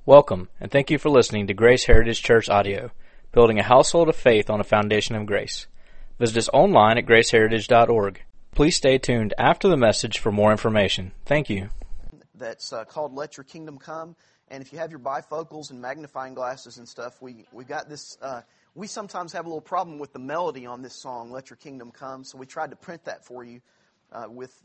Welcome, and thank you for listening to Grace Heritage Church Audio, building a household of faith on a foundation of grace. Visit us online at graceheritage.org. Please stay tuned after the message for more information. Thank you. That's called Let Your Kingdom Come. And if you have your bifocals and magnifying glasses and stuff, we got this. We sometimes have a little problem with the melody on this song, Let Your Kingdom Come. So we tried to print that for you with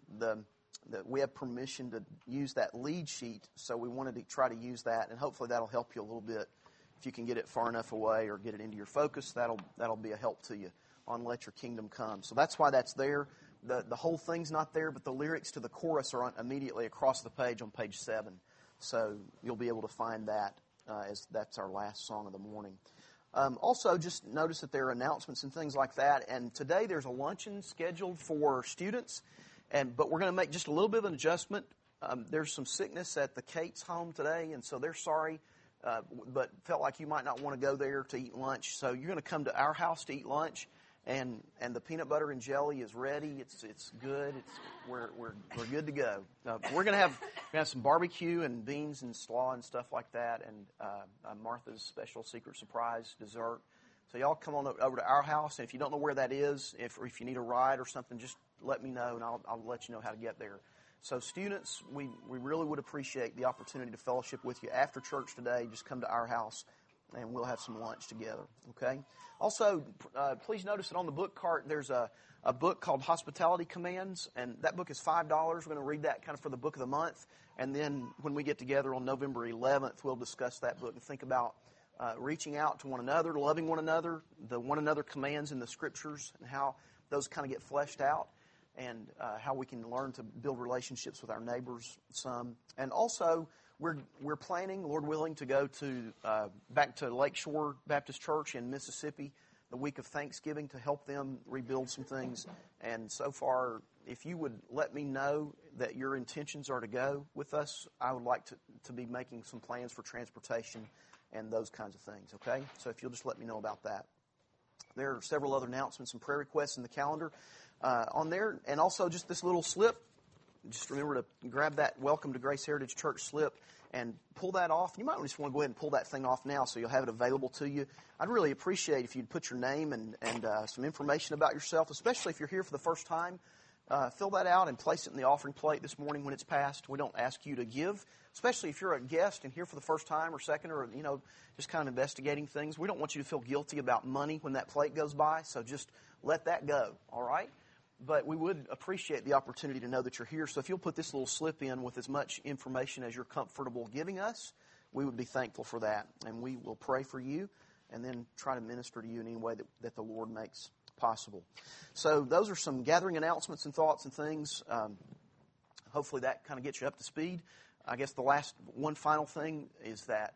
we have permission to use that lead sheet. So we wanted to try to use that, and hopefully that'll help you a little bit. If you can get it far enough away or get it into your focus, that'll be a help to you on Let Your Kingdom Come. So that's why that's there. The whole thing's not there, but the lyrics to the chorus are immediately across the page on page 7. So you'll be able to find that as that's our last song of the morning. Also, just notice that there are announcements and things like that. And today there's a luncheon scheduled for students, but we're going to make just a little bit of an adjustment. There's some sickness at the Cates home today, and so they're sorry, but felt like you might not want to go there to eat lunch. So you're going to come to our house to eat lunch. And the peanut butter and jelly is ready. It's good. We're good to go. We're gonna have some barbecue and beans and slaw and stuff like that, and Martha's special secret surprise dessert. So y'all come on over to our house, and if you don't know where that is, if you need a ride or something, just let me know, and I'll let you know how to get there. So students, we really would appreciate the opportunity to fellowship with you after church today. Just come to our house, and we'll have some lunch together. Okay. Also, please notice that on the book cart there's a book called Hospitality Commands, and that book is $5. We're going to read that kind of for the book of the month, and then when we get together on November 11th, we'll discuss that book and think about reaching out to one another, loving one another, the one another commands in the Scriptures, and how those kind of get fleshed out, and how we can learn to build relationships with our neighbors some. And also, we're planning, Lord willing, to go to back to Lakeshore Baptist Church in Mississippi the week of Thanksgiving to help them rebuild some things. And so far, if you would let me know that your intentions are to go with us, I would like to be making some plans for transportation and those kinds of things, okay? So if you'll just let me know about that. There are several other announcements and prayer requests in the calendar on there, and also just this little slip. Just remember to grab that Welcome to Grace Heritage Church slip and pull that off. You might just want to go ahead and pull that thing off now so you'll have it available to you. I'd really appreciate if you'd put your name and some information about yourself, especially if you're here for the first time. Fill that out and place it in the offering plate this morning when it's passed. We don't ask you to give, especially if you're a guest and here for the first time or second or, just kind of investigating things. We don't want you to feel guilty about money when that plate goes by, so just let that go, all right? But we would appreciate the opportunity to know that you're here. So if you'll put this little slip in with as much information as you're comfortable giving us, we would be thankful for that. And we will pray for you and then try to minister to you in any way that the Lord makes possible. So those are some gathering announcements and thoughts and things. Hopefully that kind of gets you up to speed. I guess the last one final thing is that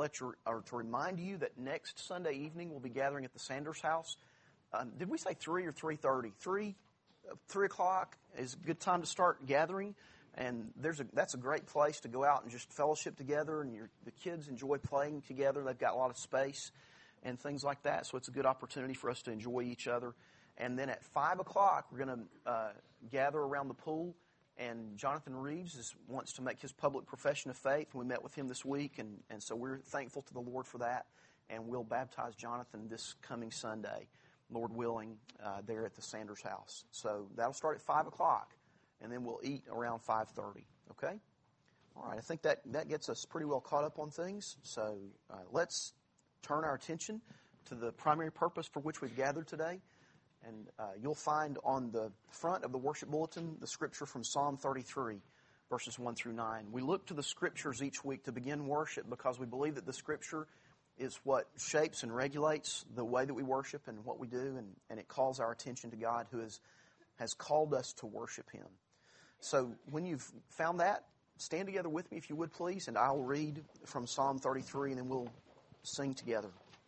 to remind you that next Sunday evening we'll be gathering at the Sanders house. Did we say 3 or 3:30? 3 o'clock is a good time to start gathering, and that's a great place to go out and just fellowship together, and the kids enjoy playing together. They've got a lot of space and things like that, so it's a good opportunity for us to enjoy each other. And then at 5 o'clock, we're going to gather around the pool, and Jonathan Reeves wants to make his public profession of faith. We met with him this week, and so we're thankful to the Lord for that, and we'll baptize Jonathan this coming Sunday, Lord willing, there at the Sanders house. So that'll start at 5 o'clock, and then we'll eat around 5:30, okay? All right, I think that gets us pretty well caught up on things. So let's turn our attention to the primary purpose for which we've gathered today. And you'll find on the front of the worship bulletin the scripture from Psalm 33, verses 1 through 9. We look to the scriptures each week to begin worship because we believe that the scripture is what shapes and regulates the way that we worship and what we do, and it calls our attention to God who has called us to worship Him. So when you've found that, stand together with me if you would please, and I'll read from Psalm 33 and then we'll sing together.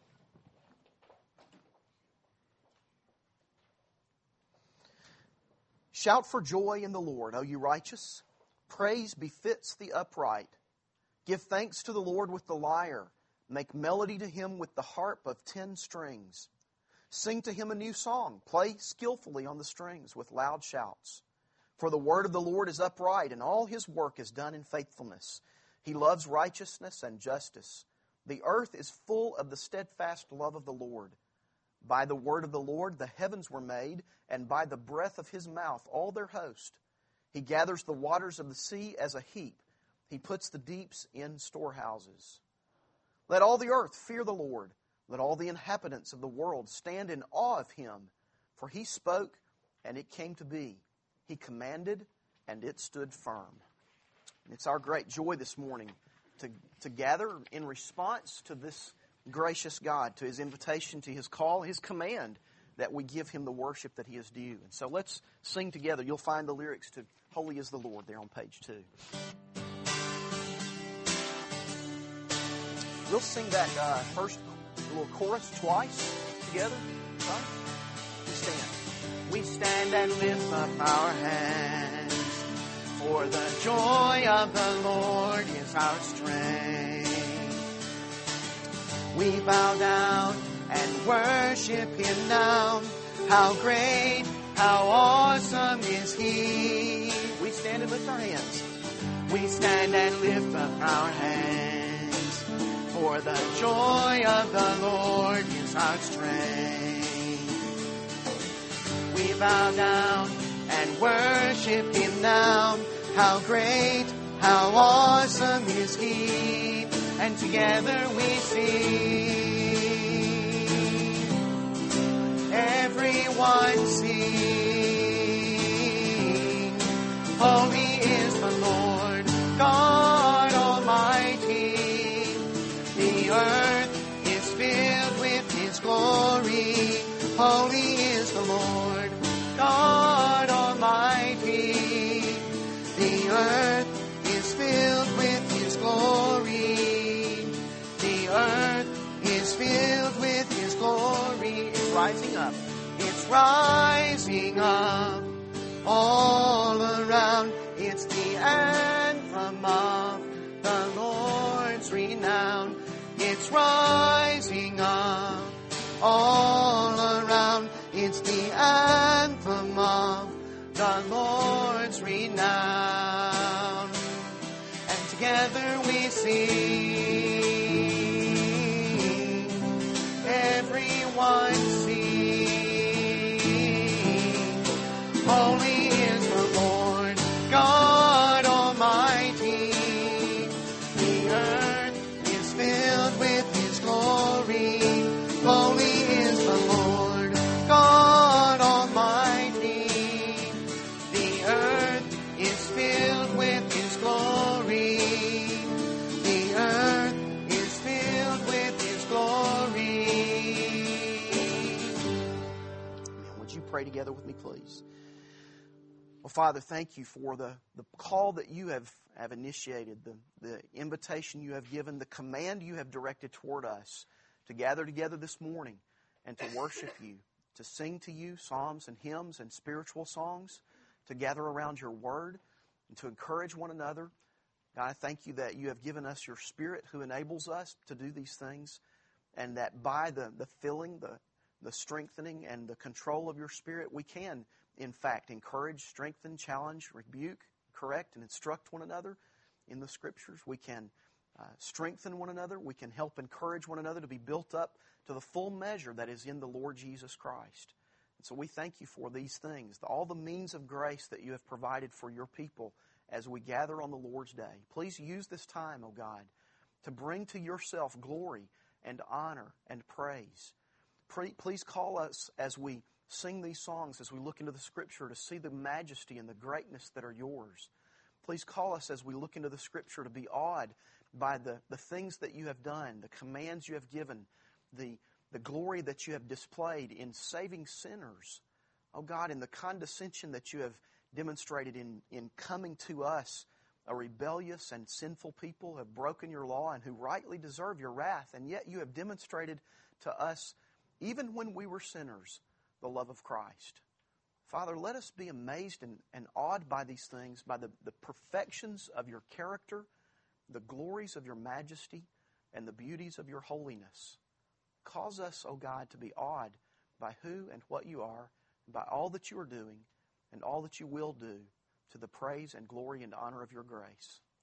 Shout for joy in the Lord, O you righteous. Praise befits the upright. Give thanks to the Lord with the lyre. Make melody to Him with the harp of 10 strings. Sing to Him a new song. Play skillfully on the strings with loud shouts. For the word of the Lord is upright, and all His work is done in faithfulness. He loves righteousness and justice. The earth is full of the steadfast love of the Lord. By the word of the Lord the heavens were made, and by the breath of His mouth all their host. He gathers the waters of the sea as a heap. He puts the deeps in storehouses. Let all the earth fear the Lord. Let all the inhabitants of the world stand in awe of Him. For He spoke, and it came to be. He commanded, and it stood firm. And it's our great joy this morning to gather in response to this gracious God, to His invitation, to His call, His command, that we give Him the worship that He is due. And so let's sing together. You'll find the lyrics to Holy is the Lord there on page 2. We'll sing that first little chorus twice together. Right? We stand. We stand and lift up our hands, for the joy of the Lord is our strength. We bow down and worship Him now. How great, how awesome is He. We stand and lift our hands. We stand and lift up our hands, for the joy of the Lord is our strength. We bow down and worship Him now. How great, how awesome is He. And together we sing. Everyone sing. Holy is the Lord God Almighty. The earth is filled with His glory. Holy is the Lord God Almighty. The earth is filled with His glory. The earth is filled with His glory. It's rising up. It's rising up all around. It's the anthem of the Lord's renown. It's rising up all around. It's the anthem of the Lord's renown. And together we sing. Everyone sing. Holy is the Lord God Almighty. The earth is filled with His glory. Holy is the Lord God Almighty. The earth is filled with His glory. The earth is filled with His glory. Amen. Would you pray together with me, please? Well, Father, thank You for the call that You have initiated, the invitation You have given, the command You have directed toward us to gather together this morning and to worship You, to sing to You psalms and hymns and spiritual songs, to gather around Your Word and to encourage one another. God, I thank You that You have given us Your Spirit who enables us to do these things, and that by the filling, the strengthening, and the control of Your Spirit, we can, in fact, encourage, strengthen, challenge, rebuke, correct, and instruct one another in the Scriptures. We can strengthen one another. We can help encourage one another to be built up to the full measure that is in the Lord Jesus Christ. And so we thank You for these things, all the means of grace that You have provided for Your people as we gather on the Lord's day. Please use this time, O God, to bring to Yourself glory and honor and praise. Please call us as we sing these songs, as we look into the Scripture, to see the majesty and the greatness that are Yours. Please call us as we look into the Scripture to be awed by the things that You have done, the commands You have given, the glory that You have displayed in saving sinners. Oh God, in the condescension that You have demonstrated in coming to us, a rebellious and sinful people who have broken Your law and who rightly deserve Your wrath, and yet You have demonstrated to us, even when we were sinners, the love of Christ. Father, let us be amazed and awed by these things, by the perfections of Your character, the glories of Your majesty, and the beauties of Your holiness. Cause us, O God, to be awed by who and what You are, by all that You are doing, and all that You will do, to the praise and glory and honor of Your grace.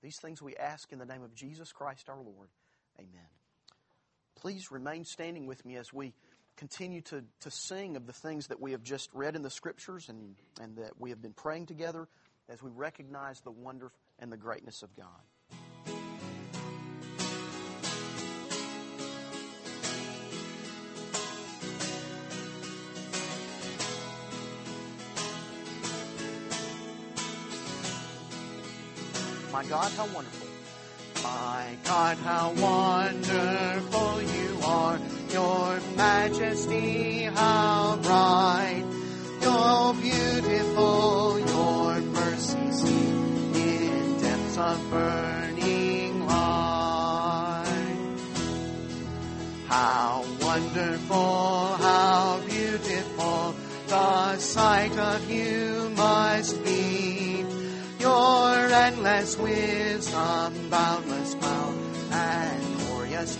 These things we ask in the name of Jesus Christ our Lord. Amen. Please remain standing with me as we continue to sing of the things that we have just read in the Scriptures and that we have been praying together as we recognize the wonder and the greatness of God. My God, how wonderful. My God, how wonderful you are. Your majesty, how bright. You're beautiful, your mercy seen in depths of burning light. How wonderful, how beautiful the sight of you must be. Your endless wisdom, boundless power, and glorious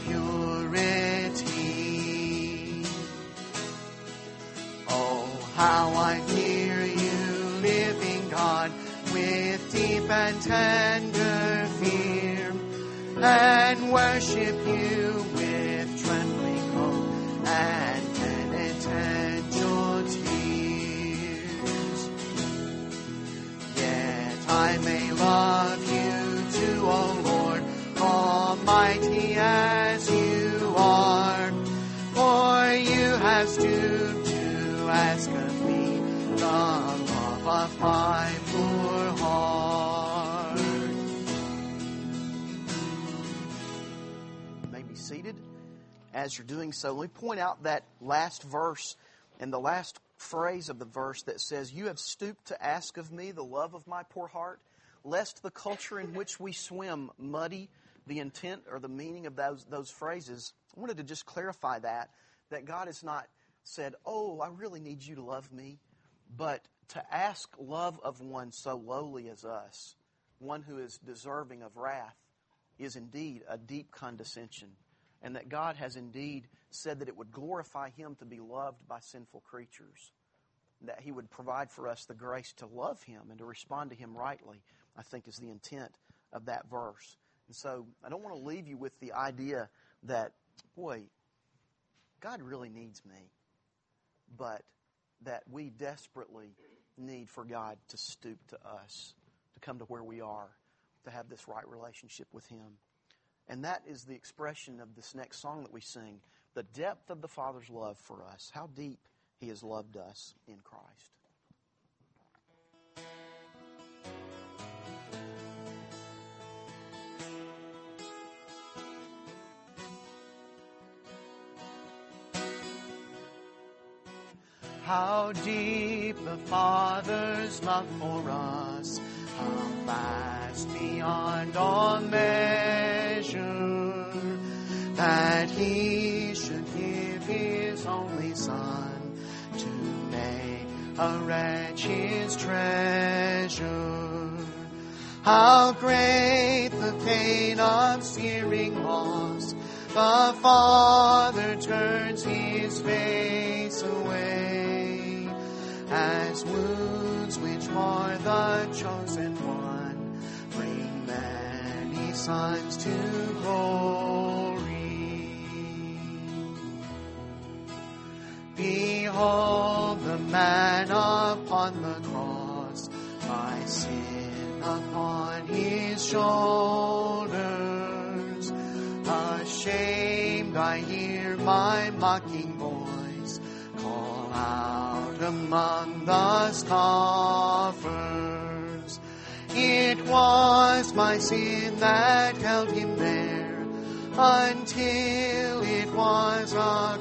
purity. Oh, how I fear you, living God, with deep and tender fear, and worship you with trembling hope and penitential tears. Yet I may love you too, O Lord, almighty as you are, for you have stooped to ask of me the love of my poor heart. You may be seated. As you're doing so, let me point out that last verse and the last phrase of the verse that says, "You have stooped to ask of me the love of my poor heart," lest the culture in which we swim muddy the intent or the meaning of those phrases. I wanted to just clarify that God has not said, "Oh, I really need you to love me," but to ask love of one so lowly as us, one who is deserving of wrath, is indeed a deep condescension, and that God has indeed said that it would glorify Him to be loved by sinful creatures, that He would provide for us the grace to love Him and to respond to Him rightly, I think is the intent of that verse. And so I don't want to leave you with the idea that, boy, God really needs me, but that we desperately need for God to stoop to us, to come to where we are, to have this right relationship with Him. And that is the expression of this next song that we sing, the depth of the Father's love for us, how deep He has loved us in Christ. How deep the Father's love for us, how vast beyond all measure, that He should give His only Son to make a wretch His treasure. How great the pain of searing loss, the Father turns His face away, as wounds which for the chosen one bring many sons to glory. Behold the man upon the cross, my sin upon His shoulders. Ashamed I hear my mocking voice call out among the scoffers. It was my sin that held Him there until it was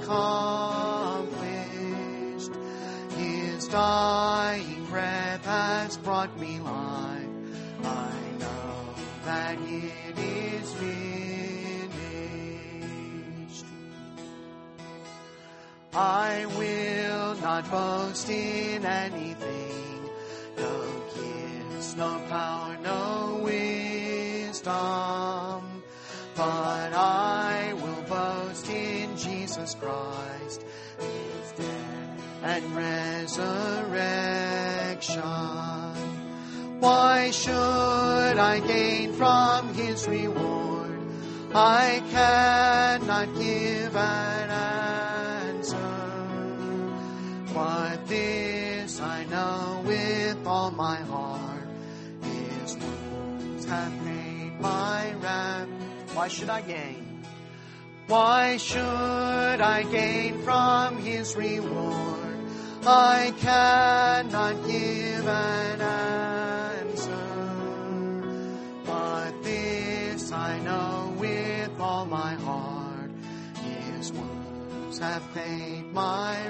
accomplished. His dying breath has brought me life. I know that it is finished. I will not boast in anything, no gifts, no power, no wisdom, but I will boast in Jesus Christ, His death and resurrection. Why should I gain from His reward? I cannot give an answer. But this I know with all my heart, His wounds have paid my ransom. Why should I gain? Why should I gain from His reward? I cannot give an answer. But this I know with all my heart, His wounds have paid my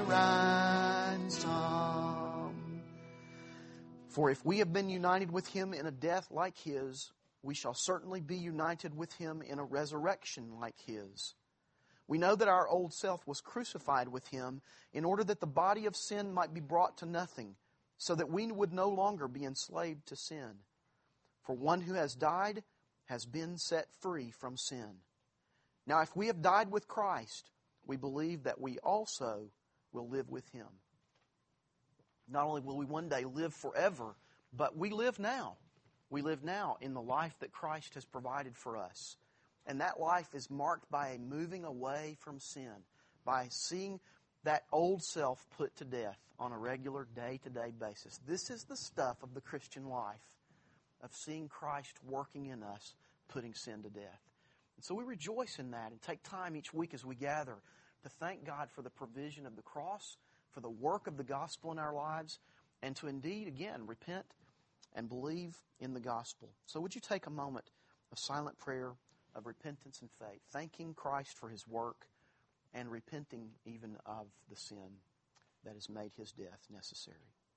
ransom. For if we have been united with Him in a death like His, we shall certainly be united with Him in a resurrection like His. We know that our old self was crucified with Him in order that the body of sin might be brought to nothing, so that we would no longer be enslaved to sin. For one who has died has been set free from sin. Now if we have died with Christ, we believe that we also will live with Him. Not only will we one day live forever, but we live now. We live now in the life that Christ has provided for us. And that life is marked by a moving away from sin, by seeing that old self put to death on a regular day-to-day basis. This is the stuff of the Christian life, of seeing Christ working in us, putting sin to death. And so we rejoice in that and take time each week as we gather to thank God for the provision of the cross, for the work of the gospel in our lives, and to indeed, again, repent and believe in the gospel. So would you take a moment of silent prayer, of repentance and faith, thanking Christ for His work and repenting even of the sin that has made His death necessary.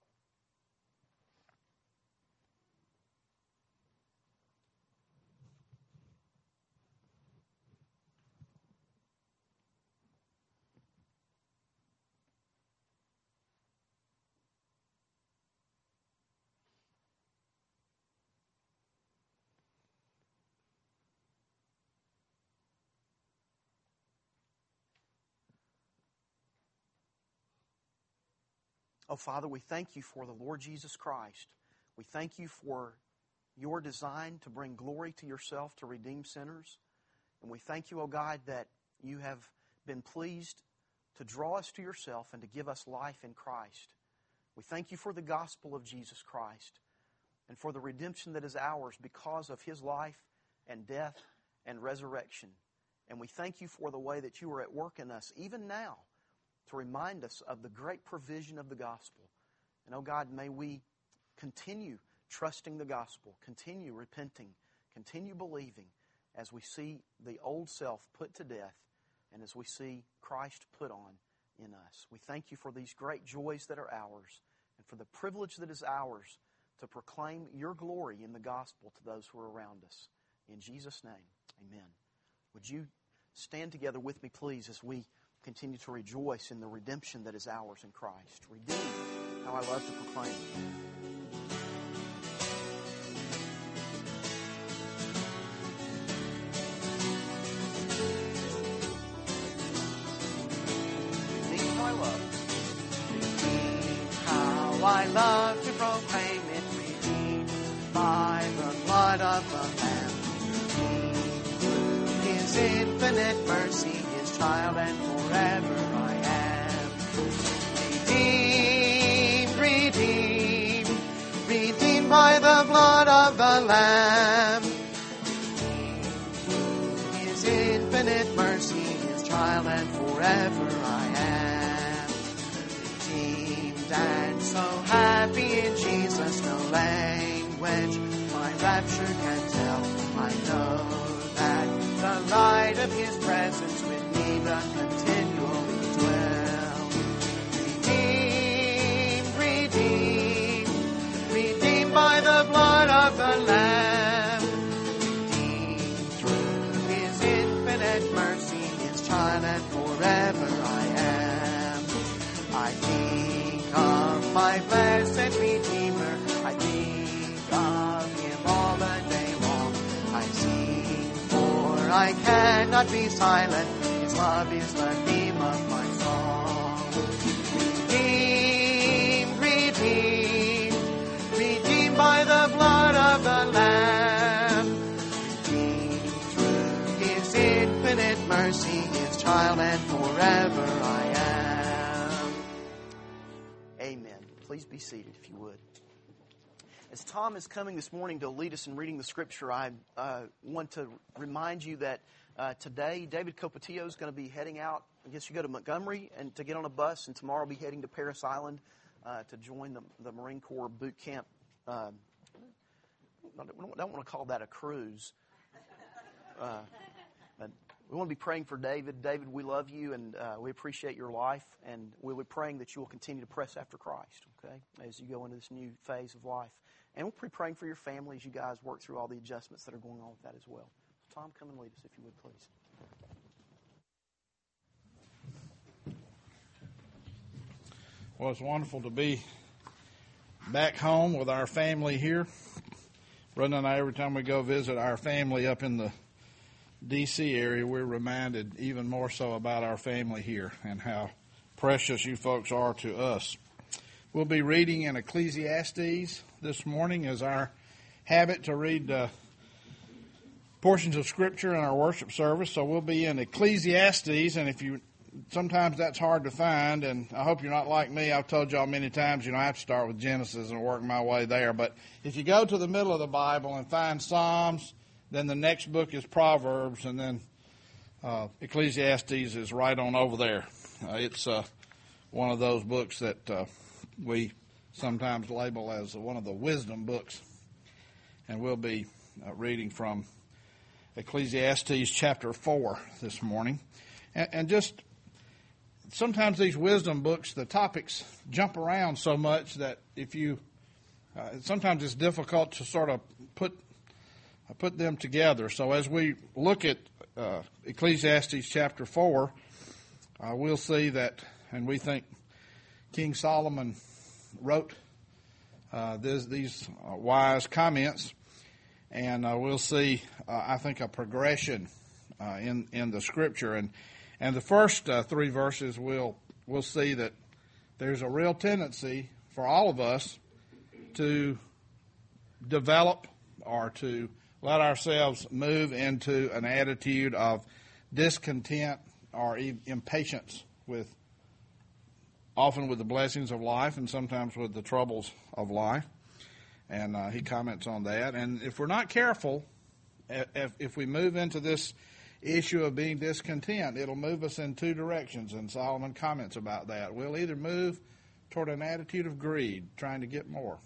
Oh, Father, we thank You for the Lord Jesus Christ. We thank You for Your design to bring glory to Yourself, to redeem sinners. And we thank You, oh God, that You have been pleased to draw us to Yourself and to give us life in Christ. We thank You for the gospel of Jesus Christ and for the redemption that is ours because of His life and death and resurrection. And we thank You for the way that You are at work in us, even now, to remind us of the great provision of the gospel. And, oh God, may we continue trusting the gospel, continue repenting, continue believing as we see the old self put to death and as we see Christ put on in us. We thank You for these great joys that are ours and for the privilege that is ours to proclaim Your glory in the gospel to those who are around us. In Jesus' name, amen. Would you stand together with me, please, as we continue to rejoice in the redemption that is ours in Christ. Redeemed. How I love to proclaim it. Redeemed, how I love. Redeemed, how I love to proclaim it. Redeemed by the blood of the Lamb. Redeemed through His infinite mercy, His child, and forever I am. Redeemed, redeemed, redeemed by the blood of the Lamb. Redeemed through His infinite mercy, His child, and forever I am. Redeemed and so happy in Jesus, no language my rapture can tell. I know that the light of His presence with me doth continually dwell. Redeemed, redeemed, redeemed by the blood of the Lamb. Redeemed through His infinite mercy, His child, and forever I am. I think of my blessed Redeemer. I think of Him all the day long. I sing, for I cannot be silent. His love is the theme of my song. Redeemed, redeemed, redeemed by the blood the Lamb. Redeemed through His infinite mercy, His child and forever I am. Amen. Please be seated if you would. As Tom is coming this morning to lead us in reading the Scripture, I want to remind you that today David Copatillo is going to be heading out. I guess you go to Montgomery and to get on a bus, and tomorrow be heading to Parris Island to join the Marine Corps boot camp. I don't want to call that a cruise. We want to be praying for David. David, we love you, and we appreciate your life, and we'll be praying that you will continue to press after Christ, okay, as you go into this new phase of life. And we'll be praying for your family as you guys work through all the adjustments that are going on with that as well. Tom, come and lead us, if you would, please. Well, it's wonderful to be back home with our family here. Brenda and I, every time we go visit our family up in the D.C. area, we're reminded even more so about our family here and how precious you folks are to us. We'll be reading in Ecclesiastes this morning as our habit to read portions of Scripture in our worship service. So we'll be in Ecclesiastes, and sometimes that's hard to find, and I hope you're not like me. I've told y'all many times, I have to start with Genesis and work my way there. But if you go to the middle of the Bible and find Psalms, then the next book is Proverbs, and then Ecclesiastes is right on over there. It's one of those books that we sometimes label as one of the wisdom books. And we'll be reading from Ecclesiastes chapter 4 this morning. And just sometimes these wisdom books, the topics jump around so much that sometimes it's difficult to sort of put them together. So as we look at Ecclesiastes chapter 4, we'll see that, and we think King Solomon wrote these wise comments, and we'll see, I think, a progression in the Scripture. And the first three verses, we'll see that there's a real tendency for all of us to develop or to let ourselves move into an attitude of discontent or impatience often with the blessings of life and sometimes with the troubles of life. And he comments on that. And if we're not careful, if we move into this issue of being discontent, it'll move us in two directions, and Solomon comments about that. We'll either move toward an attitude of greed, trying to get more.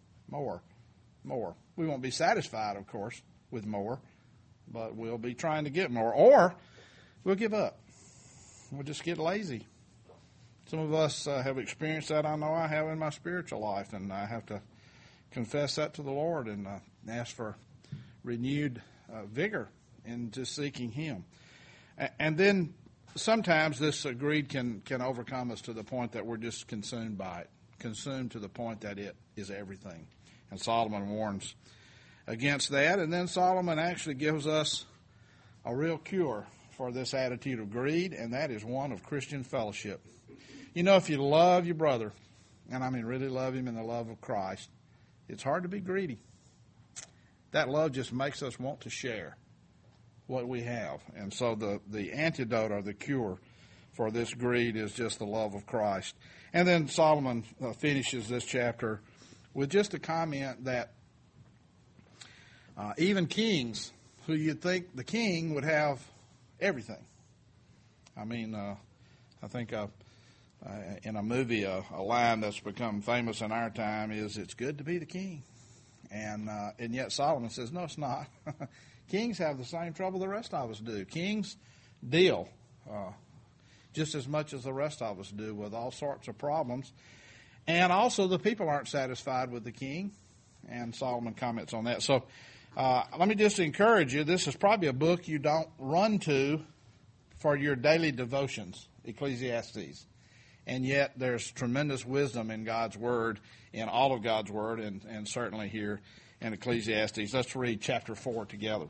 We won't be satisfied, of course, with more, but we'll be trying to get more. Or we'll give up. We'll just get lazy. Some of us have experienced that. I know I have in my spiritual life, and I have to confess that to the Lord and ask for renewed vigor into seeking Him. And then sometimes this greed can overcome us to the point that we're just consumed by it, consumed to the point that it is everything. And Solomon warns against that. And then Solomon actually gives us a real cure for this attitude of greed, and that is one of Christian fellowship. If you love your brother, and I mean really love him in the love of Christ, it's hard to be greedy. That love just makes us want to share what we have. And so the antidote or the cure for this greed is just the love of Christ. And then Solomon finishes this chapter with just a comment that even kings, who you'd think the king would have everything. I mean, I think in a movie, a line that's become famous in our time is, "It's good to be the king." And yet Solomon says, no, it's not. Kings have the same trouble the rest of us do. Kings deal just as much as the rest of us do with all sorts of problems. And also the people aren't satisfied with the king. And Solomon comments on that. So let me just encourage you. This is probably a book you don't run to for your daily devotions, Ecclesiastes. And yet there's tremendous wisdom in God's Word, in all of God's Word, and certainly here in Ecclesiastes. Let's read chapter 4 together.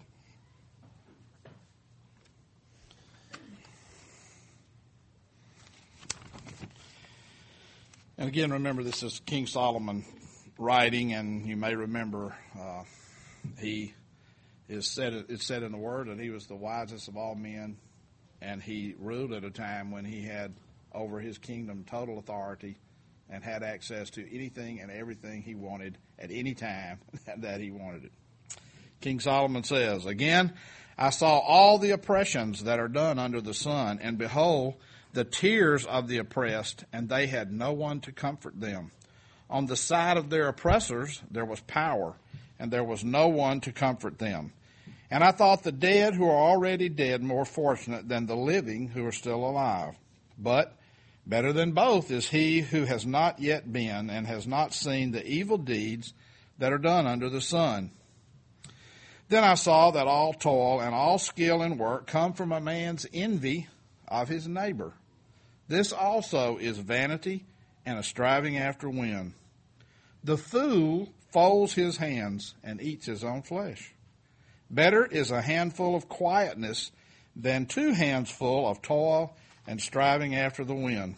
And again, remember, this is King Solomon writing, and you may remember He it's said in the Word that he was the wisest of all men, and he ruled at a time when he had over his kingdom total authority and had access to anything and everything he wanted at any time that he wanted it. King Solomon says, "Again, I saw all the oppressions that are done under the sun, and behold, the tears of the oppressed, and they had no one to comfort them. On the side of their oppressors there was power, and there was no one to comfort them. And I thought the dead who are already dead more fortunate than the living who are still alive. But better than both is he who has not yet been and has not seen the evil deeds that are done under the sun. Then I saw that all toil and all skill in work come from a man's envy of his neighbor. This also is vanity and a striving after wind. The fool folds his hands and eats his own flesh. Better is a handful of quietness than 2 hands full of toil and striving after the wind.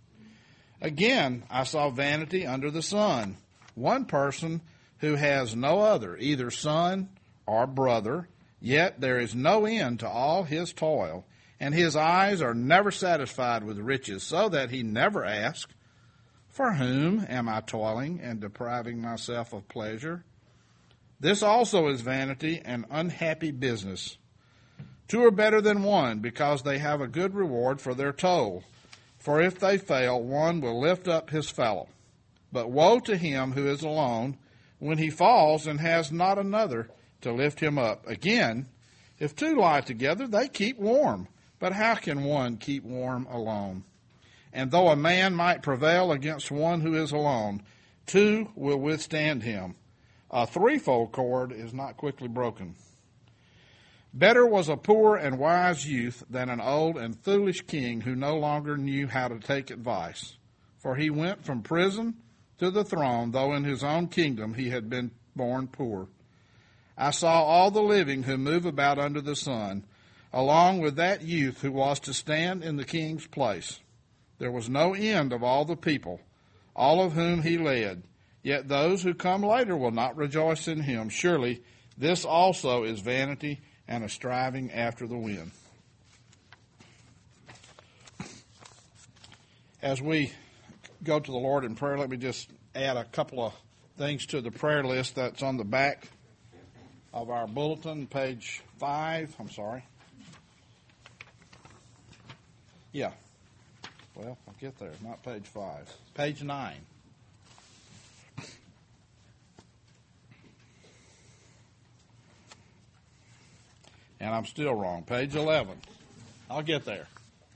Again, I saw vanity under the sun. One person who has no other, either son or brother, yet there is no end to all his toil, and his eyes are never satisfied with riches, so that he never asks, for whom am I toiling and depriving myself of pleasure? This also is vanity and unhappy business. 2 are better than 1, because they have a good reward for their toil. For if they fail, one will lift up his fellow. But woe to him who is alone when he falls and has not another to lift him up. Again, if 2 lie together, they keep warm. But how can one keep warm alone? And though a man might prevail against one who is alone, 2 will withstand him. A threefold cord is not quickly broken. Better was a poor and wise youth than an old and foolish king who no longer knew how to take advice. For he went from prison to the throne, though in his own kingdom he had been born poor. I saw all the living who move about under the sun, along with that youth who was to stand in the king's place. There was no end of all the people, all of whom he led. Yet those who come later will not rejoice in him. Surely this also is vanity and a striving after the wind." As we go to the Lord in prayer, let me just add a couple of things to the prayer list that's on the back of our bulletin, page 5. I'm sorry. Yeah. Well, I'll get there. Not page 5. Page 9. And I'm still wrong. Page 11. I'll get there.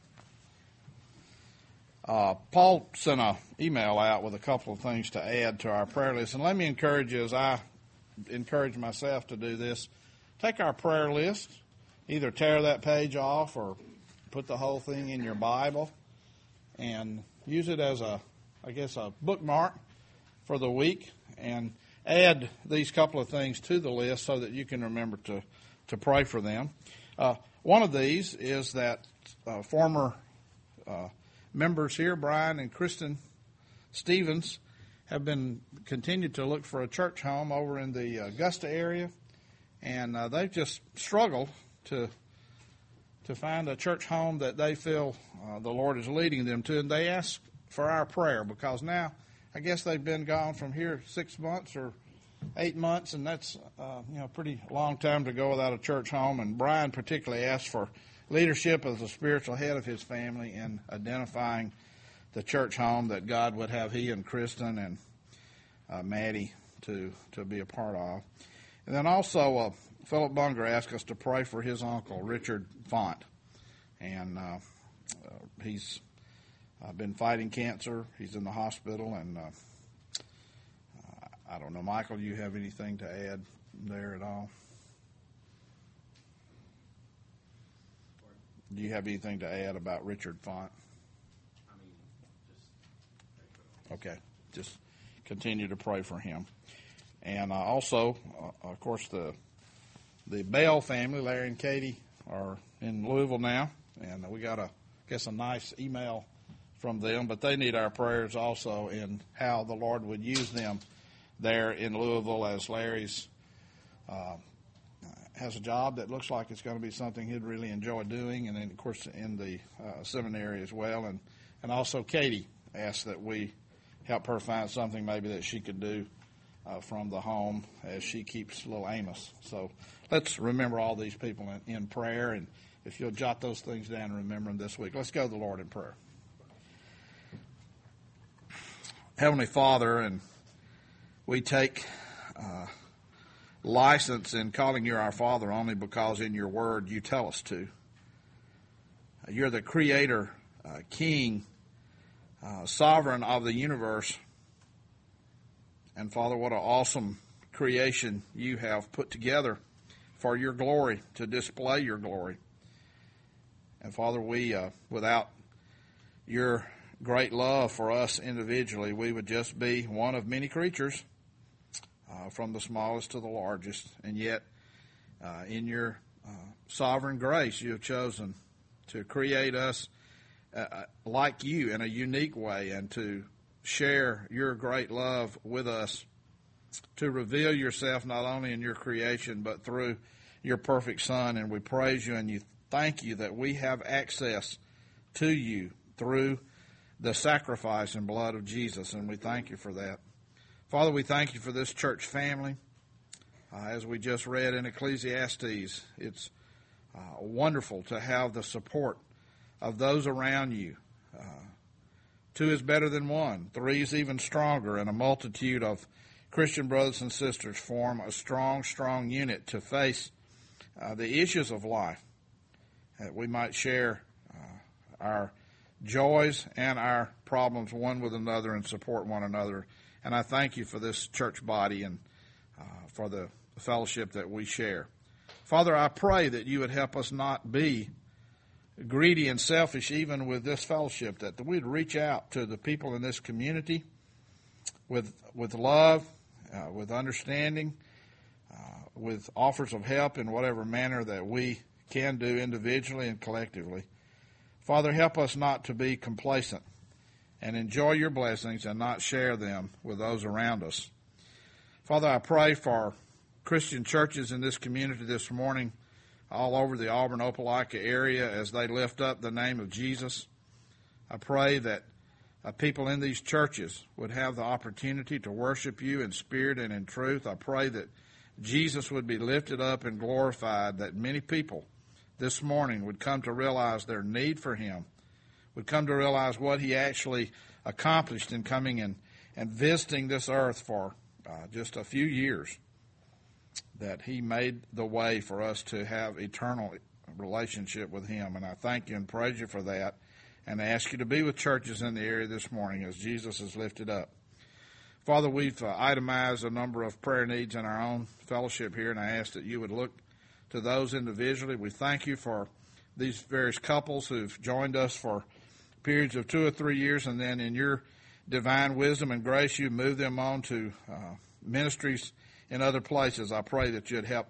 Paul sent an email out with a couple of things to add to our prayer list. And let me encourage you, as I encourage myself to do this, take our prayer list, either tear that page off or put the whole thing in your Bible and use it as a bookmark for the week, and add these couple of things to the list so that you can remember to pray for them. One of these is that former members here, Brian and Kristen Stevens, have been continued to look for a church home over in the Augusta area, and they've just struggled to find a church home that they feel the Lord is leading them to, and they ask for our prayer, because now I guess they've been gone from here 6 months or 8 months, and that's a pretty long time to go without a church home. And Brian particularly asked for leadership as a spiritual head of his family in identifying the church home that God would have he and Kristen and Maddie to be a part of. And then also Philip Bunger asked us to pray for his uncle, Richard Font. And he's been fighting cancer. He's in the hospital, and I don't know, Michael, do you have anything to add there at all? Do you have anything to add about Richard Font? Okay, just continue to pray for him. And also, of course, the Bell family, Larry and Katie, are in Louisville now, and we got a nice email from them, but they need our prayers also in how the Lord would use them there in Louisville, as Larry's has a job that looks like it's going to be something he'd really enjoy doing, and then, of course, in the seminary as well. And also Katie asked that we help her find something maybe that she could do from the home as she keeps little Amos. So let's remember all these people in prayer, and if you'll jot those things down and remember them this week. Let's go to the Lord in prayer. Heavenly Father, and we take license in calling you our Father only because in your word you tell us to. You're the creator, king, sovereign of the universe. And Father, what an awesome creation you have put together for your glory, to display your glory. And Father, we, without your great love for us individually, we would just be one of many creatures, from the smallest to the largest. And yet, in your sovereign grace, you have chosen to create us like you in a unique way, and to share your great love with us, to reveal yourself not only in your creation but through your perfect Son. And we praise you and you thank you that we have access to you through the sacrifice and blood of Jesus, and we thank you for that. Father, we thank you for this church family. As we just read in Ecclesiastes, it's wonderful to have the support of those around you. 2 is better than 1. 3 is even stronger, and a multitude of Christian brothers and sisters form a strong, strong unit to face the issues of life, that we might share our joys and our problems one with another and support one another. And I thank you for this church body and for the fellowship that we share. Father, I pray that you would help us not be greedy and selfish even with this fellowship, that we'd reach out to the people in this community with love, with understanding, with offers of help in whatever manner that we can do individually and collectively. Father, help us not to be complacent and enjoy your blessings and not share them with those around us. Father, I pray for Christian churches in this community this morning, all over the Auburn-Opelika area, as they lift up the name of Jesus. I pray that people in these churches would have the opportunity to worship you in spirit and in truth. I pray that Jesus would be lifted up and glorified, that many people this morning would come to realize their need for him, would come to realize what he actually accomplished in coming and visiting this earth for just a few years, that he made the way for us to have eternal relationship with him. And I thank you and praise you for that, and I ask you to be with churches in the area this morning as Jesus is lifted up. Father, we've itemized a number of prayer needs in our own fellowship here, and I ask that you would look to those individually. We thank you for these various couples who've joined us for periods of 2 or 3 years, and then in your divine wisdom and grace, you move them on to ministries in other places. I pray that you'd help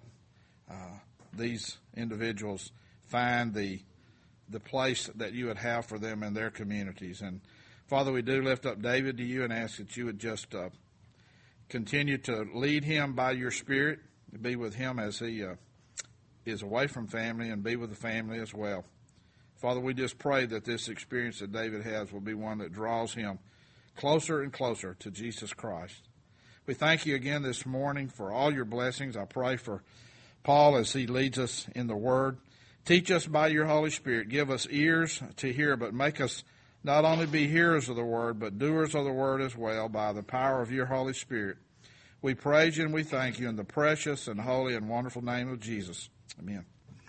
these individuals find the place that you would have for them in their communities. And Father, we do lift up David to you and ask that you would just continue to lead him by your Spirit, be with him as he is away from family, and be with the family as well. Father, we just pray that this experience that David has will be one that draws him closer and closer to Jesus Christ. We thank you again this morning for all your blessings. I pray for Paul as he leads us in the Word. Teach us by your Holy Spirit. Give us ears to hear, but make us not only be hearers of the Word, but doers of the Word as well by the power of your Holy Spirit. We praise you and we thank you in the precious and holy and wonderful name of Jesus. Amen.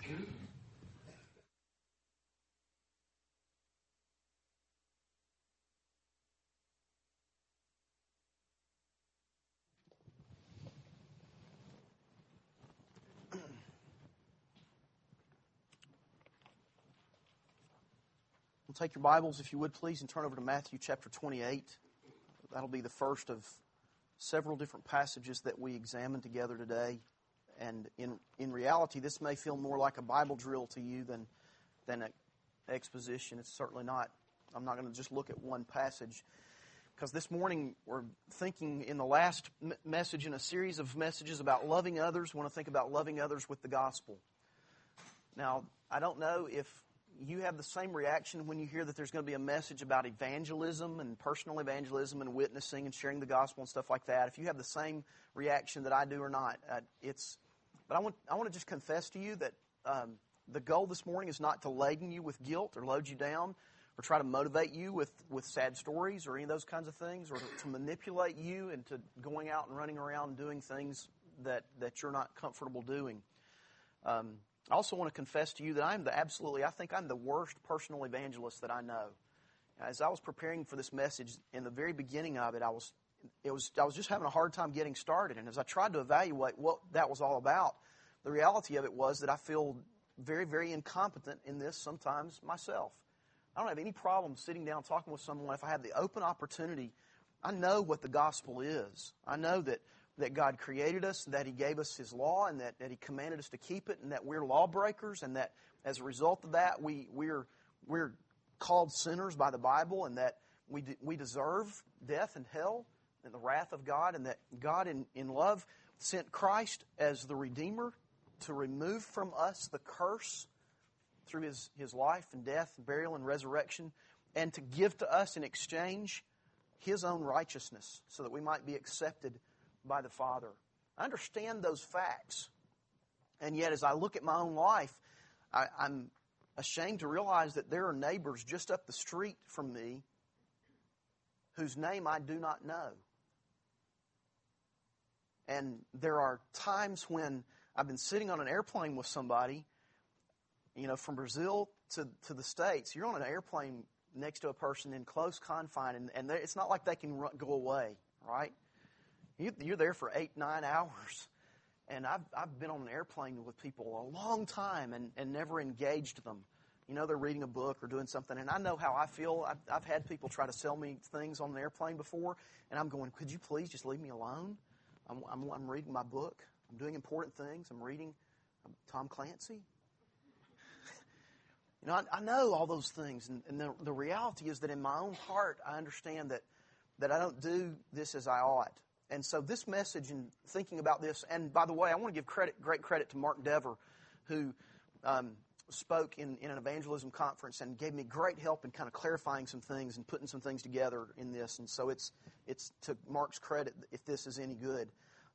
Take your Bibles, if you would, please, and turn over to Matthew chapter 28. That'll be the first of several different passages that we examine together today. And in reality, this may feel more like a Bible drill to you than an exposition. It's certainly not. I'm not going to just look at one passage, because this morning we're thinking in the last message in a series of messages about loving others. We want to think about loving others with the gospel. Now, I don't know if you have the same reaction when you hear that there's going to be a message about evangelism and personal evangelism and witnessing and sharing the gospel and stuff like that. If you have the same reaction that I do or not, But I want to just confess to you that the goal this morning is not to laden you with guilt or load you down or try to motivate you with sad stories or any of those kinds of things, or to manipulate you into going out and running around and doing things that you're not comfortable doing. I also want to confess to you that I think I'm the worst personal evangelist that I know. As I was preparing for this message, in the very beginning of it, I was just having a hard time getting started. And as I tried to evaluate what that was all about, the reality of it was that I feel very, very incompetent in this sometimes myself. I don't have any problem sitting down talking with someone if I have the open opportunity. I know what the gospel is. I know that God created us, that He gave us His law, and that He commanded us to keep it, and that we're lawbreakers, and that as a result of that, we're called sinners by the Bible, and that we deserve death and hell and the wrath of God, and that God in love sent Christ as the Redeemer to remove from us the curse through His life and death, burial and resurrection, and to give to us in exchange His own righteousness so that we might be accepted by the Father. I understand those facts, and yet as I look at my own life, I'm ashamed to realize that there are neighbors just up the street from me whose name I do not know. And there are times when I've been sitting on an airplane with somebody, from Brazil to the States. You're on an airplane next to a person in close confine, and it's not like they can go away, right? You're there for 8-9 hours. And I've been on an airplane with people a long time and never engaged them. They're reading a book or doing something, and I know how I feel. I've had people try to sell me things on an airplane before, and I'm going, could you please just leave me alone? I'm reading my book. I'm doing important things. I'm reading Tom Clancy. I know all those things, and the reality is that in my own heart, I understand that I don't do this as I ought. And so this message and thinking about this, and by the way, I want to give great credit to Mark Dever, who spoke in an evangelism conference and gave me great help in kind of clarifying some things and putting some things together in this. And so it's to Mark's credit if this is any good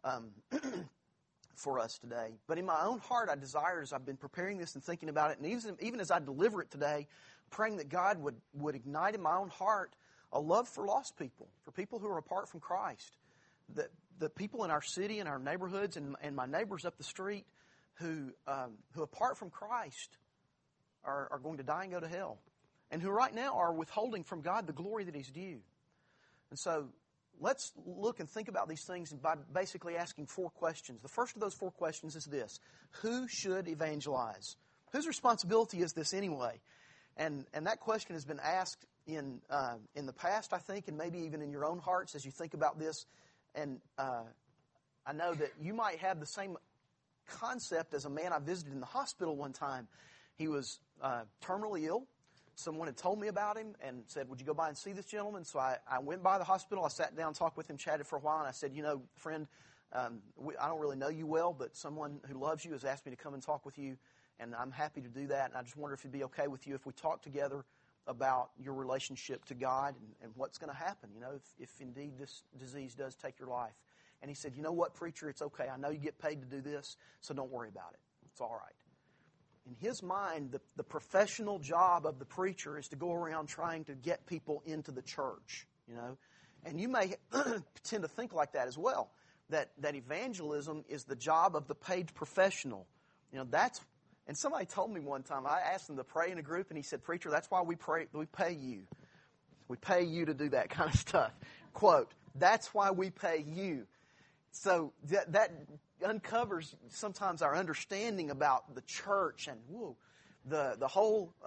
for us today. But in my own heart, I desire, as I've been preparing this and thinking about it, and even as I deliver it today, praying that God would ignite in my own heart a love for lost people, for people who are apart from Christ. The people in our city and our neighborhoods and my neighbors up the street who apart from Christ are going to die and go to hell, and who right now are withholding from God the glory that He's due. And so let's look and think about these things by basically asking 4 questions. The first of those 4 questions is this: who should evangelize? Whose responsibility is this anyway? And that question has been asked in the past, I think, and maybe even in your own hearts as you think about this. And I know that you might have the same concept as a man I visited in the hospital one time. He was terminally ill. Someone had told me about him and said, would you go by and see this gentleman? So I went by the hospital. I sat down, talked with him, chatted for a while, and I said, friend, I don't really know you well, but someone who loves you has asked me to come and talk with you, and I'm happy to do that. And I just wonder if it'd be okay with you if we talk together about your relationship to God and what's going to happen, if indeed this disease does take your life. And he said, you know what, preacher, it's okay. I know you get paid to do this, so don't worry about it. It's all right. In his mind, the professional job of the preacher is to go around trying to get people into the church, And you may tend to think like that as well, that evangelism is the job of the paid professional. And somebody told me one time, I asked them to pray in a group, and he said, preacher, that's why we pay you. We pay you to do that kind of stuff. Quote, that's why we pay you. So that uncovers sometimes our understanding about the church and the whole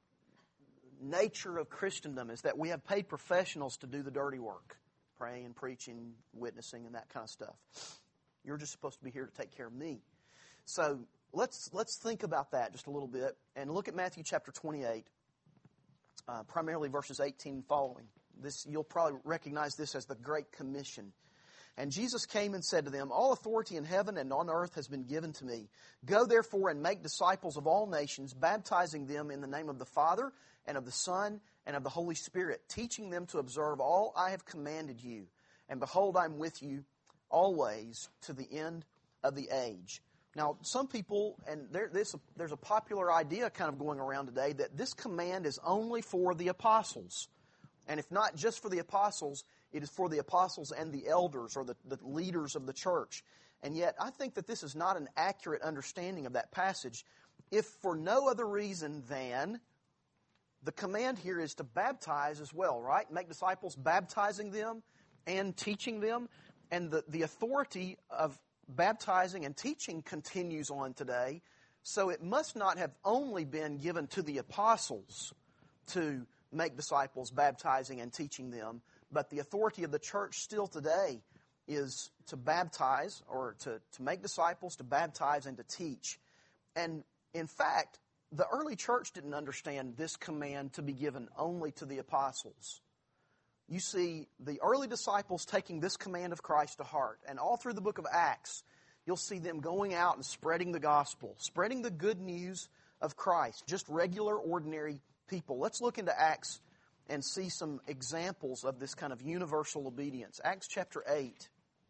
nature of Christendom is that we have paid professionals to do the dirty work, praying, preaching, witnessing, and that kind of stuff. You're just supposed to be here to take care of me. So let's think about that just a little bit and look at Matthew chapter 28, primarily verses 18 and following. You'll probably recognize this as the Great Commission. And Jesus came and said to them, "All authority in heaven and on earth has been given to me. Go therefore and make disciples of all nations, baptizing them in the name of the Father and of the Son and of the Holy Spirit, teaching them to observe all I have commanded you. And behold, I'm with you always to the end of the age." Now, some people, and there's a popular idea kind of going around today that this command is only for the apostles. And if not just for the apostles, it is for the apostles and the elders or the leaders of the church. And yet, I think that this is not an accurate understanding of that passage, if for no other reason than the command here is to baptize as well, right? Make disciples, baptizing them and teaching them. And the authority of baptizing and teaching continues on today. So it must not have only been given to the apostles to make disciples, baptizing and teaching them, but the authority of the church still today is to baptize, or to make disciples, to baptize, and to teach. And in fact, the early church didn't understand this command to be given only to the apostles. You see the early disciples taking this command of Christ to heart. And all through the book of Acts, you'll see them going out and spreading the gospel, spreading the good news of Christ, just regular, ordinary people. Let's look into Acts and see some examples of this kind of universal obedience. Acts chapter 8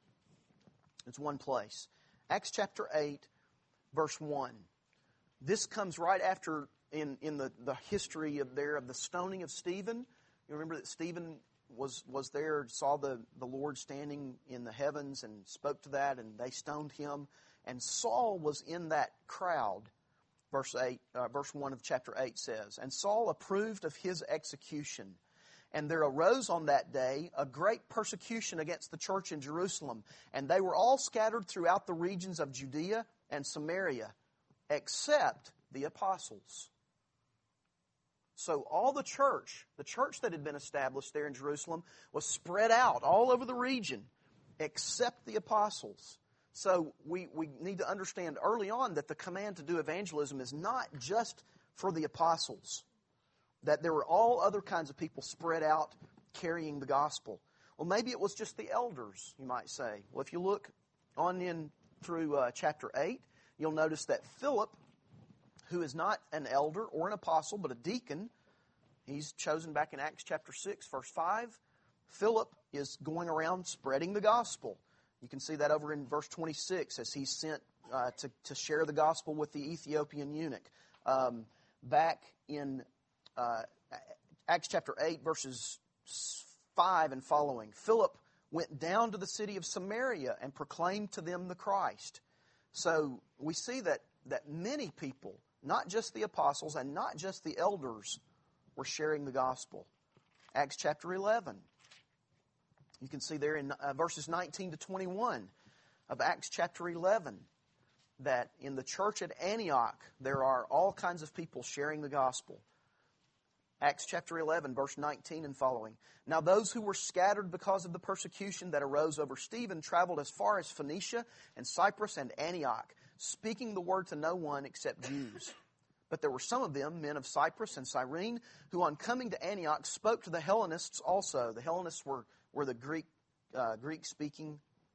is one place. Acts chapter 8, verse 1. This comes right after, in the history of the stoning of Stephen. You remember that Stephen was there, saw the Lord standing in the heavens and spoke to that, and they stoned him. And Saul was in that crowd. Verse 1 of chapter 8 says, "And Saul approved of his execution. And there arose on that day a great persecution against the church in Jerusalem. And they were all scattered throughout the regions of Judea and Samaria, except the apostles." So all the church that had been established there in Jerusalem, was spread out all over the region, except the apostles. So we need to understand early on that the command to do evangelism is not just for the apostles, that there were all other kinds of people spread out carrying the gospel. Well, maybe it was just the elders, you might say. Well, if you look on in through chapter 8, you'll notice that Philip, who is not an elder or an apostle, but a deacon, he's chosen back in Acts chapter 6, verse 5. Philip is going around spreading the gospel. You can see that over in verse 26 as he's sent to share the gospel with the Ethiopian eunuch. Back in Acts chapter 8, verses 5 and following, Philip went down to the city of Samaria and proclaimed to them the Christ. So we see that many people, not just the apostles and not just the elders, were sharing the gospel. Acts chapter 11. You can see there in verses 19 to 21 of Acts chapter 11 that in the church at Antioch there are all kinds of people sharing the gospel. Acts chapter 11, verse 19 and following. "Now those who were scattered because of the persecution that arose over Stephen traveled as far as Phoenicia and Cyprus and Antioch, speaking the word to no one except Jews. But there were some of them, men of Cyprus and Cyrene, who on coming to Antioch spoke to the Hellenists also." The Hellenists were the Greek-speaking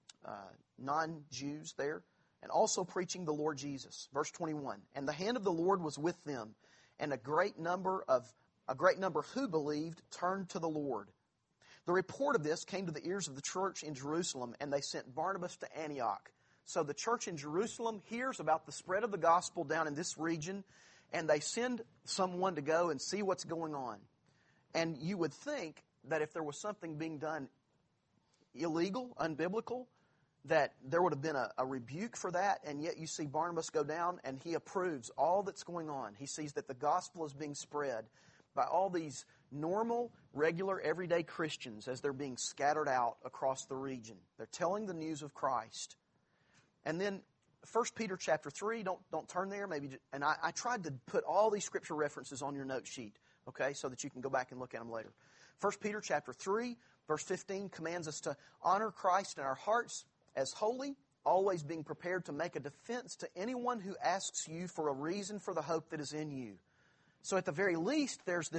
non-Jews there, and also preaching the Lord Jesus. Verse 21, "And the hand of the Lord was with them, and a great number who believed turned to the Lord. The report of this came to the ears of the church in Jerusalem, and they sent Barnabas to Antioch." So the church in Jerusalem hears about the spread of the gospel down in this region, and they send someone to go and see what's going on. And you would think that if there was something being done illegal, unbiblical, that there would have been a rebuke for that, and yet you see Barnabas go down and he approves all that's going on. He sees that the gospel is being spread by all these normal, regular, everyday Christians as they're being scattered out across the region. They're telling the news of Christ. And then 1 Peter chapter 3, don't turn there, maybe. And I tried to put all these scripture references on your note sheet, okay, so that you can go back and look at them later. 1 Peter chapter 3, verse 15 commands us to honor Christ in our hearts as holy, always being prepared to make a defense to anyone who asks you for a reason for the hope that is in you. So at the very least, there's this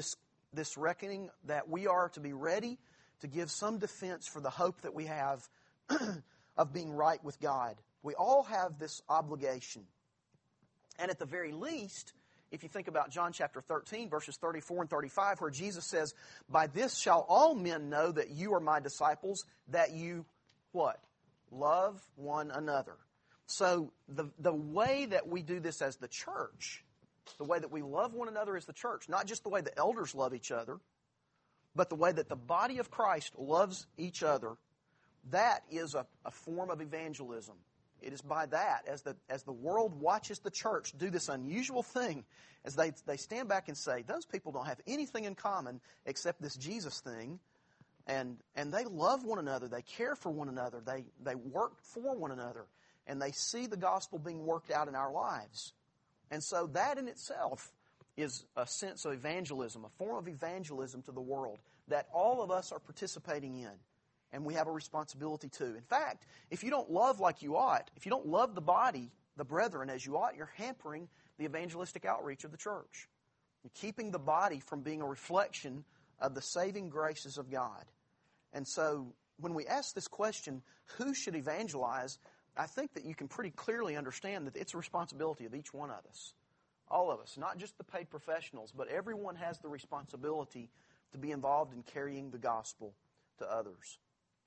this reckoning that we are to be ready to give some defense for the hope that we have of being right with God. We all have this obligation. And at the very least, if you think about John chapter 13, verses 34 and 35, where Jesus says, "By this shall all men know that you are my disciples, that you," what? "Love one another." So the way that we do this as the church, the way that we love one another as the church, not just the way the elders love each other, but the way that the body of Christ loves each other, that is a form of evangelism. It is by that, as the world watches the church do this unusual thing, as they stand back and say, those people don't have anything in common except this Jesus thing, and they love one another, they care for one another, they work for one another, and they see the gospel being worked out in our lives. And so that in itself is a sense of evangelism, a form of evangelism to the world that all of us are participating in. And we have a responsibility too. In fact, if you don't love like you ought, if you don't love the body, the brethren, as you ought, you're hampering the evangelistic outreach of the church. You're keeping the body from being a reflection of the saving graces of God. And so when we ask this question, who should evangelize, I think that you can pretty clearly understand that it's a responsibility of each one of us. All of us, not just the paid professionals, but everyone has the responsibility to be involved in carrying the gospel to others.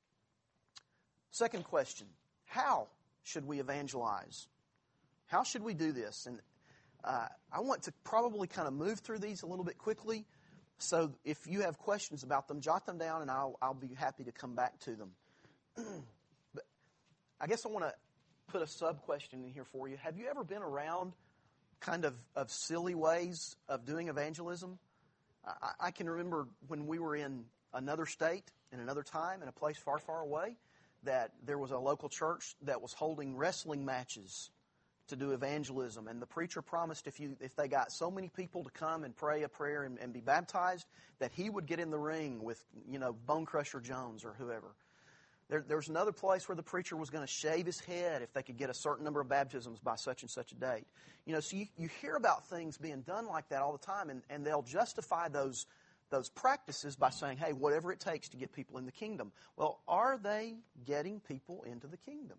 Second question, how should we evangelize? How should we do this? And I want to probably kind of move through these a little bit quickly. So if you have questions about them, jot them down and I'll be happy to come back to them. But I guess I want to put a sub-question in here for you. Have you ever been around kind of silly ways of doing evangelism? I can remember when we were in another state, in another time, in a place far, far away, that there was a local church that was holding wrestling matches to do evangelism. And the preacher promised if they got so many people to come and pray a prayer and be baptized, that he would get in the ring with, Bone Crusher Jones or whoever. There's another place where the preacher was going to shave his head if they could get a certain number of baptisms by such and such a date. So you hear about things being done like that all the time, and they'll justify those practices by saying, hey, whatever it takes to get people in the kingdom. Well, are they getting people into the kingdom?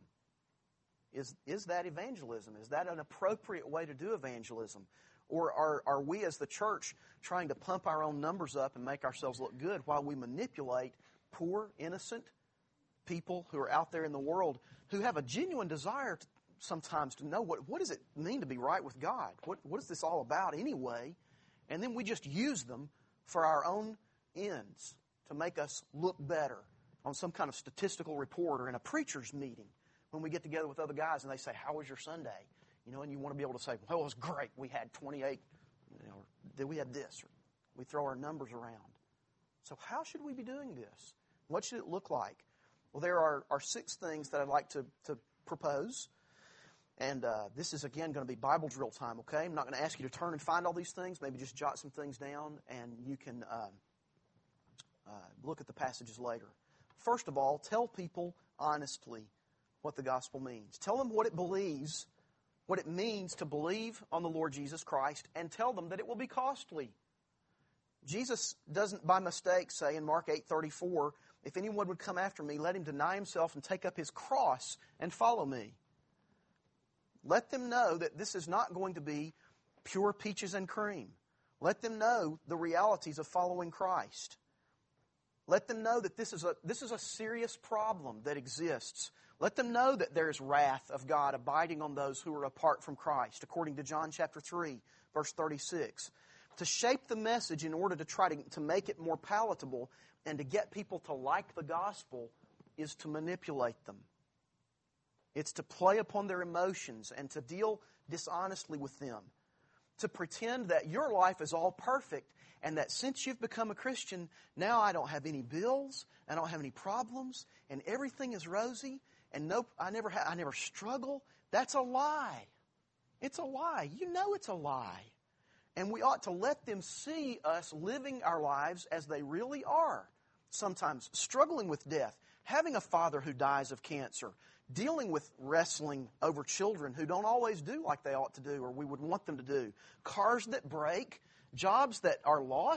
Is that evangelism? Is that an appropriate way to do evangelism? Or are we as the church trying to pump our own numbers up and make ourselves look good while we manipulate poor, innocent people who are out there in the world who have a genuine desire sometimes to know what does it mean to be right with God? What is this all about anyway? And then we just use them for our own ends, to make us look better on some kind of statistical report or in a preacher's meeting when we get together with other guys and they say, how was your Sunday? And you want to be able to say, well, it was great. We had 28, or then we had this. Or we throw our numbers around. So how should we be doing this? What should it look like? Well, there are 6 things that I'd like to propose. And this is, again, going to be Bible drill time, okay? I'm not going to ask you to turn and find all these things. Maybe just jot some things down, and you can look at the passages later. First of all, tell people honestly what the gospel means. Tell them what it believes, what it means to believe on the Lord Jesus Christ, and tell them that it will be costly. Jesus doesn't by mistake say in Mark 8:34, if anyone would come after me, let him deny himself and take up his cross and follow me. Let them know that this is not going to be pure peaches and cream. Let them know the realities of following Christ. Let them know that this is a serious problem that exists. Let them know that there is wrath of God abiding on those who are apart from Christ, according to John chapter 3, verse 36. To shape the message in order to try to make it more palatable and to get people to like the gospel is to manipulate them. It's to play upon their emotions and to deal dishonestly with them. To pretend that your life is all perfect and that since you've become a Christian, now I don't have any bills, I don't have any problems, and everything is rosy, and nope, I never struggle. That's a lie. It's a lie. You know it's a lie. And we ought to let them see us living our lives as they really are. Sometimes struggling with death, having a father who dies of cancer, dealing with wrestling over children who don't always do like they ought to do or we would want them to do, cars that break, jobs that are lost,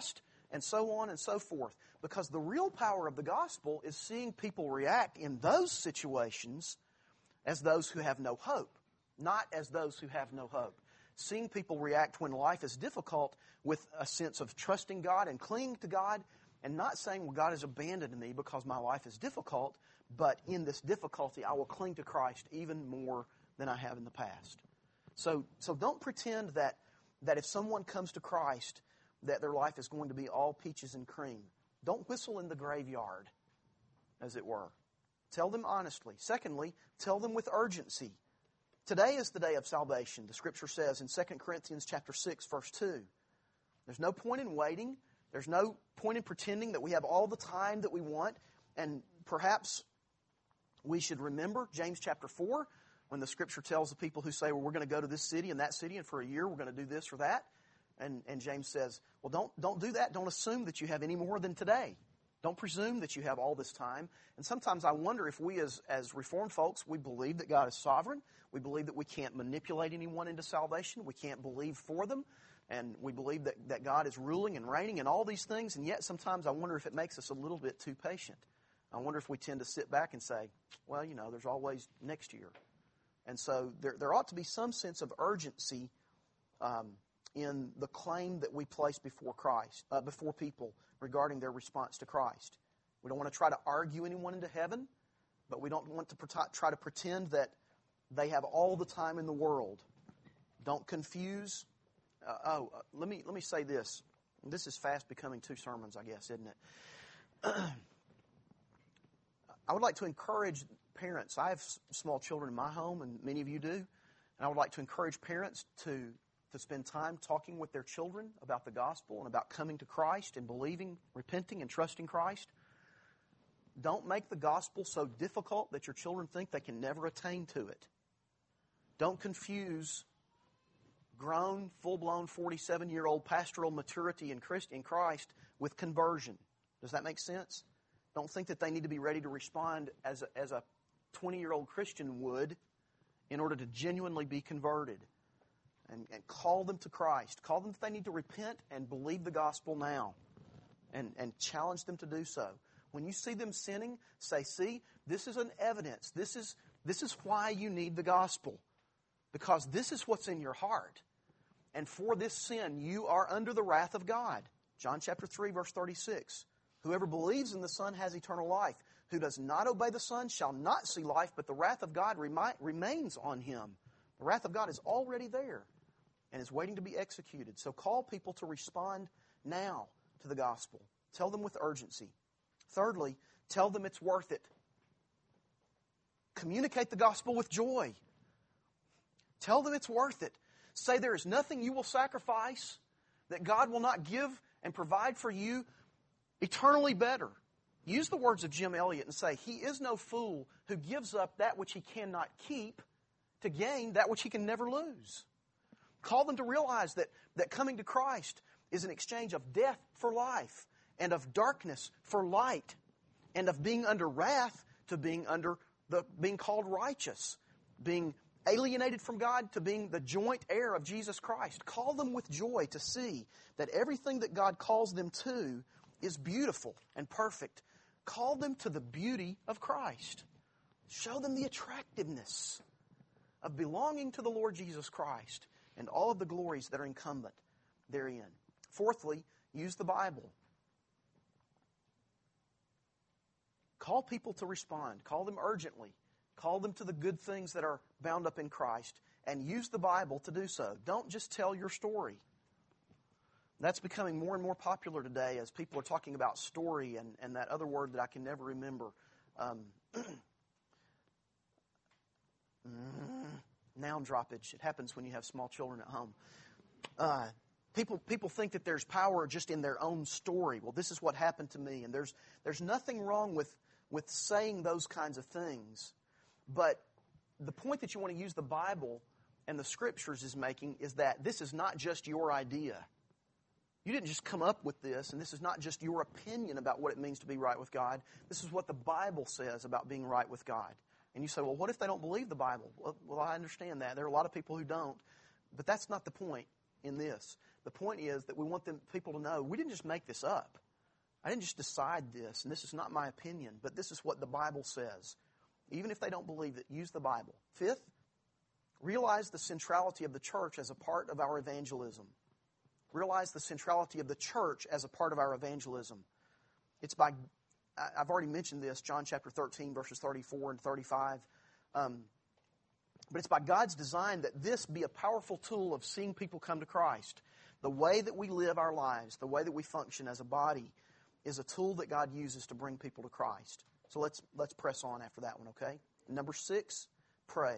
and so on and so forth. Because the real power of the gospel is seeing people react in those situations as those who have no hope, not as those who have no hope. Seeing people react when life is difficult with a sense of trusting God and clinging to God, and not saying, well, God has abandoned me because my life is difficult, but in this difficulty I will cling to Christ even more than I have in the past. So don't pretend that if someone comes to Christ, that their life is going to be all peaches and cream. Don't whistle in the graveyard, as it were. Tell them honestly. Secondly, tell them with urgency. Today is the day of salvation, the Scripture says in 2 Corinthians chapter 6, verse 2. There's no point in waiting. There's no point in pretending that we have all the time that we want. And perhaps we should remember James chapter 4, when the Scripture tells the people who say, well, we're going to go to this city and that city, and for a year we're going to do this or that. And James says, well, don't do that. Don't assume that you have any more than today. Don't presume that you have all this time. And sometimes I wonder if we as Reformed folks, we believe that God is sovereign. We believe that we can't manipulate anyone into salvation. We can't believe for them. And we believe that God is ruling and reigning and all these things. And yet sometimes I wonder if it makes us a little bit too patient. I wonder if we tend to sit back and say, well, there's always next year. And so there ought to be some sense of urgency in the claim that we place before Christ, before people regarding their response to Christ. We don't want to try to argue anyone into heaven, but we don't want to try to pretend that they have all the time in the world. Don't confuse. Let me say this. This is fast becoming 2 sermons, I guess, isn't it? I would like to encourage parents. I have small children in my home, and many of you do. And I would like to encourage parents to spend time talking with their children about the gospel and about coming to Christ and believing, repenting, and trusting Christ. Don't make the gospel so difficult that your children think they can never attain to it. Don't confuse grown, full-blown, 47-year-old pastoral maturity in Christ with conversion. Does that make sense? Don't think that they need to be ready to respond as a 20-year-old Christian would in order to genuinely be converted. And call them to Christ. Call them if they need to repent and believe the gospel now. And challenge them to do so. When you see them sinning, say, see, this is an evidence. This is why you need the gospel. Because this is what's in your heart. And for this sin, you are under the wrath of God. John chapter 3, verse 36. Whoever believes in the Son has eternal life. Who does not obey the Son shall not see life, but the wrath of God remains on him. The wrath of God is already there and is waiting to be executed. So call people to respond now to the gospel. Tell them with urgency. Thirdly, tell them it's worth it. Communicate the gospel with joy. Tell them it's worth it. Say there is nothing you will sacrifice that God will not give and provide for you eternally better. Use the words of Jim Elliot and say, he is no fool who gives up that which he cannot keep to gain that which he can never lose. Call them to realize that coming to Christ is an exchange of death for life and of darkness for light and of being under wrath to being called righteous, being alienated from God to being the joint heir of Jesus Christ. Call them with joy to see that everything that God calls them to is beautiful and perfect. Call them to the beauty of Christ. Show them the attractiveness of belonging to the Lord Jesus Christ and all of the glories that are incumbent therein. Fourthly, use the Bible. Call people to respond. Call them urgently. Call them to the good things that are bound up in Christ and use the Bible to do so. Don't just tell your story. That's becoming more and more popular today as people are talking about story and that other word that I can never remember. Noun droppage. It happens when you have small children at home. People think that there's power just in their own story. Well, this is what happened to me. And there's nothing wrong with saying those kinds of things. But the point that you want to use the Bible and the Scriptures is making is that this is not just your idea. You didn't just come up with this, and this is not just your opinion about what it means to be right with God. This is what the Bible says about being right with God. And you say, well, what if they don't believe the Bible? Well, I understand that. There are a lot of people who don't. But that's not the point in this. The point is that we want people to know we didn't just make this up. I didn't just decide this, and this is not my opinion, but this is what the Bible says. Even if they don't believe it, use the Bible. Fifth, realize the centrality of the church as a part of our evangelism. Realize the centrality of the church as a part of our evangelism. I've already mentioned this, John chapter 13, verses 34 and 35. But it's by God's design that this be a powerful tool of seeing people come to Christ. The way that we live our lives, the way that we function as a body, is a tool that God uses to bring people to Christ. So let's press on after that one, okay? Number 6, pray.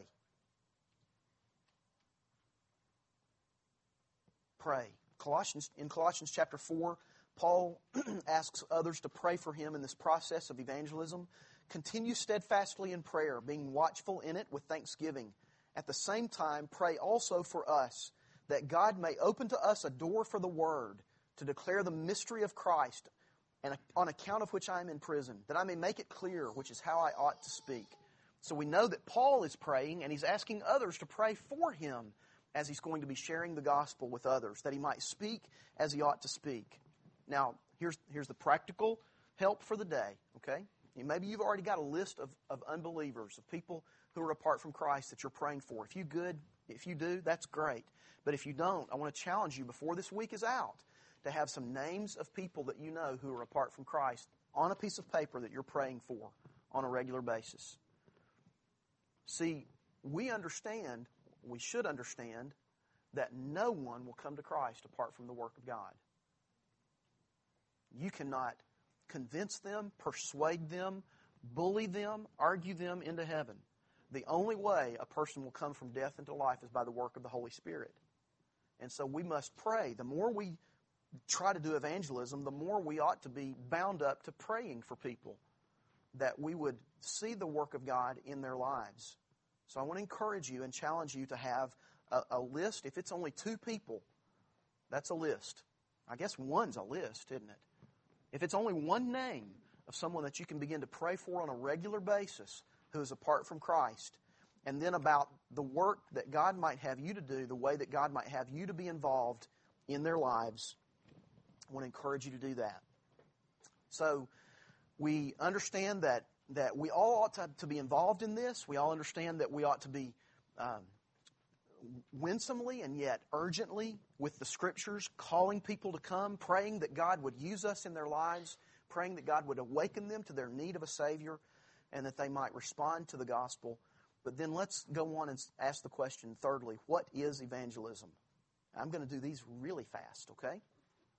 Pray. In Colossians chapter 4, Paul asks others to pray for him in this process of evangelism. Continue steadfastly in prayer, being watchful in it with thanksgiving. At the same time, pray also for us, that God may open to us a door for the Word, to declare the mystery of Christ, and on account of which I am in prison, that I may make it clear which is how I ought to speak. So we know that Paul is praying, and he's asking others to pray for him as he's going to be sharing the gospel with others, that he might speak as he ought to speak. Now, here's the practical help for the day, okay? Maybe you've already got a list of unbelievers, of people who are apart from Christ that you're praying for. If you do, that's great. But if you don't, I want to challenge you before this week is out to have some names of people that you know who are apart from Christ on a piece of paper that you're praying for on a regular basis. See, we should understand that no one will come to Christ apart from the work of God. You cannot convince them, persuade them, bully them, argue them into heaven. The only way a person will come from death into life is by the work of the Holy Spirit. And so we must pray. The more we try to do evangelism, the more we ought to be bound up to praying for people, that we would see the work of God in their lives. So I want to encourage you and challenge you to have a list. If it's only 2 people, that's a list. I guess one's a list, isn't it? If it's only one name of someone that you can begin to pray for on a regular basis who is apart from Christ, and then about the work that God might have you to do, the way that God might have you to be involved in their lives, I want to encourage you to do that. So we understand that we all ought to be involved in this. We all understand that we ought to be winsomely and yet urgently with the Scriptures, calling people to come, praying that God would use us in their lives, praying that God would awaken them to their need of a Savior, and that they might respond to the gospel. But then let's go on and ask the question, thirdly, what is evangelism? I'm going to do these really fast, okay? I'll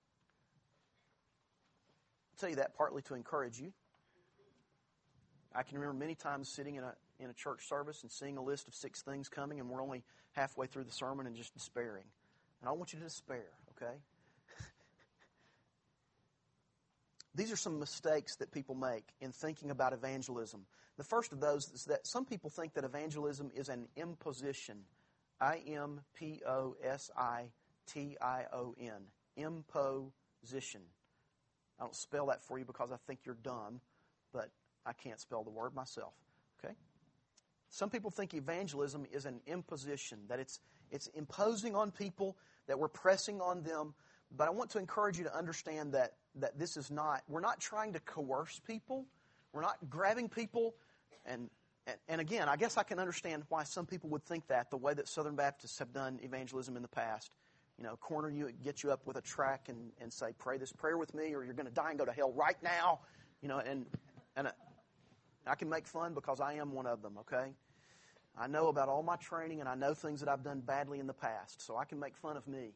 tell you that partly to encourage you. I can remember many times sitting in a church service and seeing a list of 6 things coming, and we're only halfway through the sermon and just despairing. And I don't want you to despair, okay? These are some mistakes that people make in thinking about evangelism. The first of those is that some people think that evangelism is an imposition. I-M-P-O-S-I-T-I-O-N. Imposition. I don't spell that for you because I think you're dumb, but I can't spell the word myself. Okay? Some people think evangelism is an imposition, that it's imposing on people, that we're pressing on them. But I want to encourage you to understand that this is not, we're not trying to coerce people. We're not grabbing people. And again, I guess I can understand why some people would think that, the way that Southern Baptists have done evangelism in the past. You know, corner you, get you up with a tract and say, pray this prayer with me or you're going to die and go to hell right now. You know, and I can make fun because I am one of them, okay? I know about all my training and I know things that I've done badly in the past, so I can make fun of me.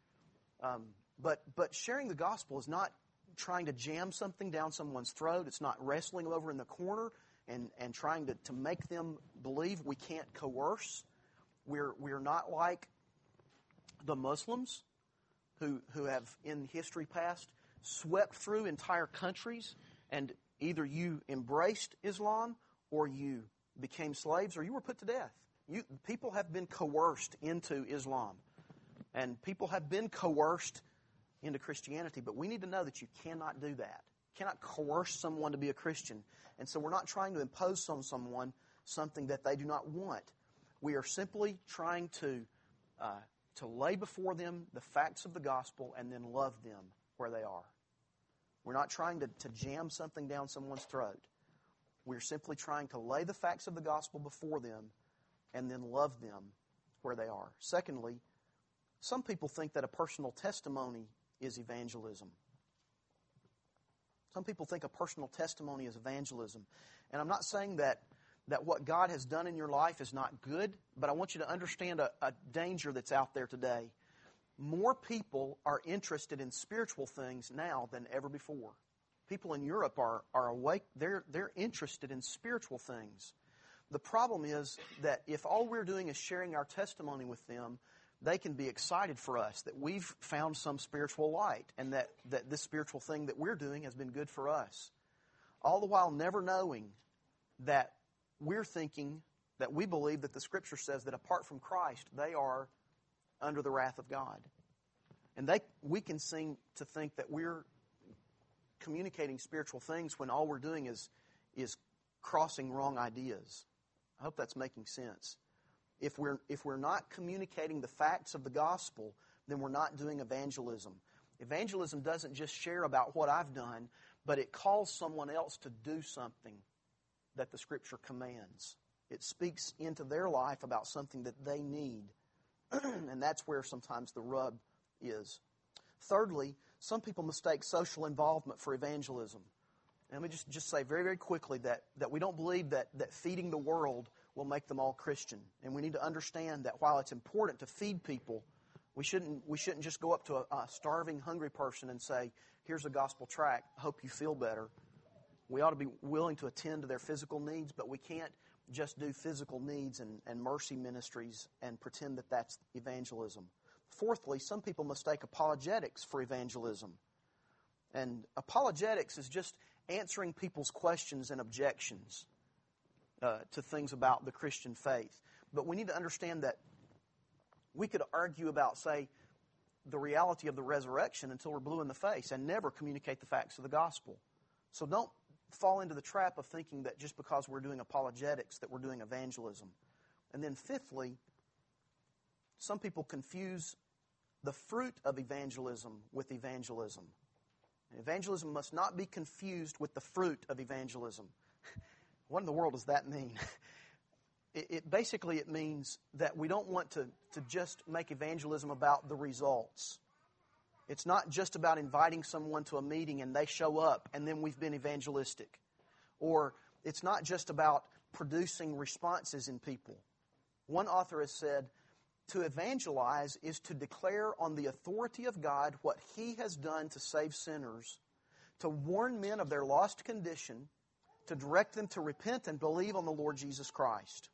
But sharing the gospel is not trying to jam something down someone's throat. It's not wrestling them over in the corner and trying to make them believe. We can't coerce. We're not like the Muslims who have in history past swept through entire countries, and either you embraced Islam or you became slaves or you were put to death. People have been coerced into Islam. And people have been coerced into Christianity, but we need to know that you cannot do that. You cannot coerce someone to be a Christian. And so we're not trying to impose on someone something that they do not want. We are simply trying to to lay before them the facts of the gospel and then love them where they are. We're not trying to jam something down someone's throat. We're simply trying to lay the facts of the gospel before them and then love them where they are. Secondly, some people think that a personal testimony is evangelism. Some people think a personal testimony is evangelism. And I'm not saying that what God has done in your life is not good, but I want you to understand a danger that's out there today. More people are interested in spiritual things now than ever before. People in Europe are awake. They're interested in spiritual things. The problem is that if all we're doing is sharing our testimony with them, they can be excited for us that we've found some spiritual light and that this spiritual thing that we're doing has been good for us. All the while never knowing that we're thinking that we believe that the Scripture says that apart from Christ, they are under the wrath of God. And we can seem to think that we're communicating spiritual things when all we're doing is crossing wrong ideas. I hope that's making sense. If we're not communicating the facts of the gospel, then we're not doing evangelism. Evangelism doesn't just share about what I've done, but it calls someone else to do something that the Scripture commands. It speaks into their life about something that they need. And that's where sometimes the rub is. Thirdly, some people mistake social involvement for evangelism. And let me just say very, very quickly that we don't believe that feeding the world will make them all Christian. And we need to understand that while it's important to feed people, we shouldn't just go up to a starving, hungry person and say, here's a gospel tract, hope you feel better. We ought to be willing to attend to their physical needs, but we can't just do physical needs and mercy ministries and pretend that that's evangelism. Fourthly, some people mistake apologetics for evangelism. And apologetics is just answering people's questions and objections to things about the Christian faith. But we need to understand that we could argue about, say, the reality of the resurrection until we're blue in the face and never communicate the facts of the gospel. So don't fall into the trap of thinking that just because we're doing apologetics that we're doing evangelism. And then fifthly, some people confuse the fruit of evangelism with evangelism. Evangelism must not be confused with the fruit of evangelism. What in the world does that mean? It means that we don't want to just make evangelism about the results. It's not just about inviting someone to a meeting and they show up and then we've been evangelistic. Or it's not just about producing responses in people. One author has said, to evangelize is to declare on the authority of God what He has done to save sinners, to warn men of their lost condition, to direct them to repent and believe on the Lord Jesus Christ.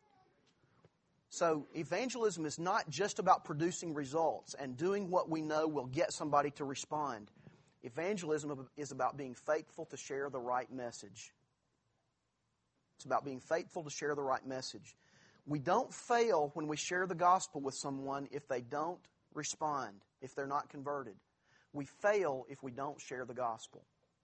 So evangelism is not just about producing results and doing what we know will get somebody to respond. Evangelism is about being faithful to share the right message. It's about being faithful to share the right message. We don't fail when we share the gospel with someone if they don't respond, if they're not converted. We fail if we don't share the gospel.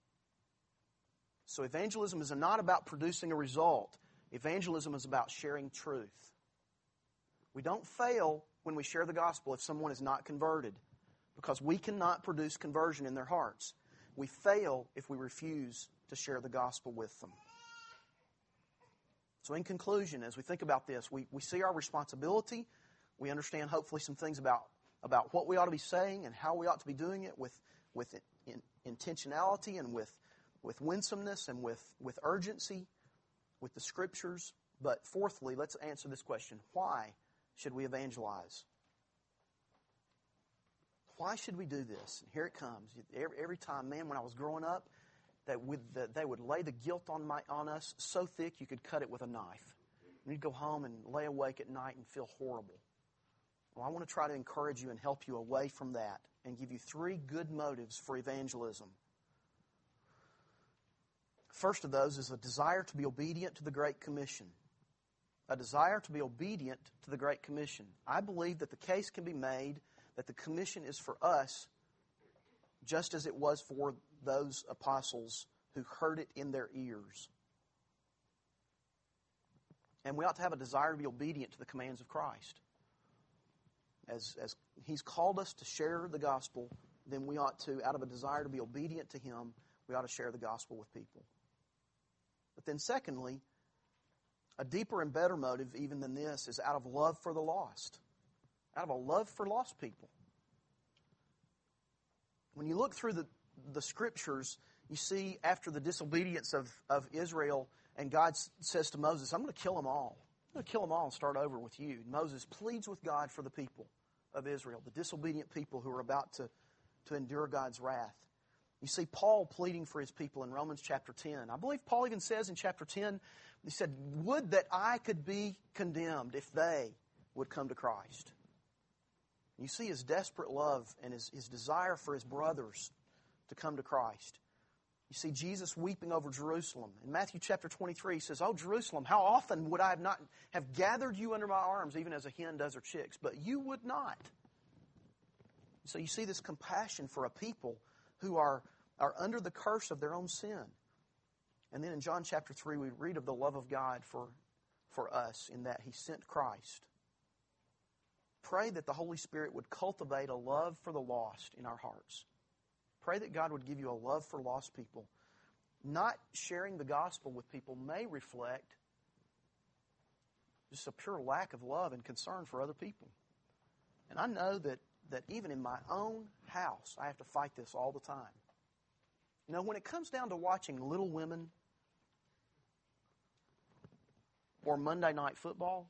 So evangelism is not about producing a result. Evangelism is about sharing truth. We don't fail when we share the gospel if someone is not converted, because we cannot produce conversion in their hearts. We fail if we refuse to share the gospel with them. So in conclusion, as we think about this, we see our responsibility. We understand hopefully some things about what we ought to be saying and how we ought to be doing it with intentionality and with winsomeness and with urgency, with the Scriptures. But fourthly, let's answer this question. Why should we evangelize? Why should we do this? And here it comes. Every time, man, when I was growing up, they would lay the guilt on us so thick you could cut it with a knife. And you'd go home and lay awake at night and feel horrible. Well, I want to try to encourage you and help you away from that and give you 3 good motives for evangelism. First of those is a desire to be obedient to the Great Commission. A desire to be obedient to the Great Commission. I believe that the case can be made that the commission is for us just as it was for those apostles who heard it in their ears. And we ought to have a desire to be obedient to the commands of Christ. as He's called us to share the gospel, then we ought to, out of a desire to be obedient to Him, we ought to share the gospel with people. But then secondly, a deeper and better motive even than this is out of love for the lost. Out of a love for lost people. When you look through the Scriptures, you see after the disobedience of Israel, and God says to Moses, I'm going to kill them all. I'm going to kill them all and start over with you. And Moses pleads with God for the people of Israel, the disobedient people who are about to endure God's wrath. You see Paul pleading for his people in Romans chapter 10. I believe Paul even says in chapter 10, he said, would that I could be condemned if they would come to Christ. You see his desperate love and his desire for his brothers to come to Christ. You see Jesus weeping over Jerusalem. In Matthew chapter 23, he says, Oh, Jerusalem, how often would I not have gathered you under my arms, even as a hen does her chicks, but you would not. So you see this compassion for a people who are under the curse of their own sin. And then in John chapter 3, we read of the love of God for us in that He sent Christ. Pray that the Holy Spirit would cultivate a love for the lost in our hearts. Pray that God would give you a love for lost people. Not sharing the gospel with people may reflect just a pure lack of love and concern for other people. And I know that even in my own house, I have to fight this all the time. You know, when it comes down to watching Little Women or Monday Night Football,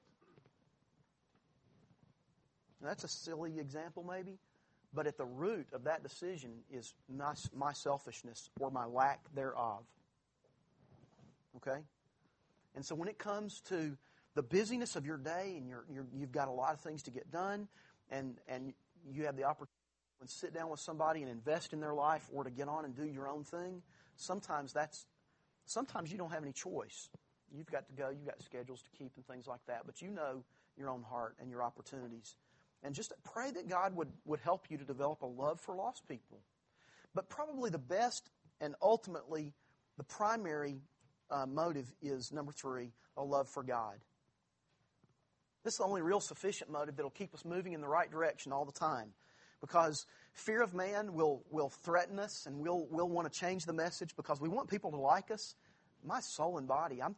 that's a silly example maybe, but at the root of that decision is my selfishness or my lack thereof. Okay? And so when it comes to the busyness of your day and you've got a lot of things to get done and you have the opportunity to sit down with somebody and invest in their life or to get on and do your own thing, sometimes you don't have any choice. You've got to go, you've got schedules to keep and things like that, but you know your own heart and your opportunities. And just pray that God would help you to develop a love for lost people. But probably the best and ultimately the primary motive is, number 3, a love for God. This is the only real sufficient motive that will keep us moving in the right direction all the time. Because fear of man will threaten us and we'll want to change the message because we want people to like us. My soul and body, I'm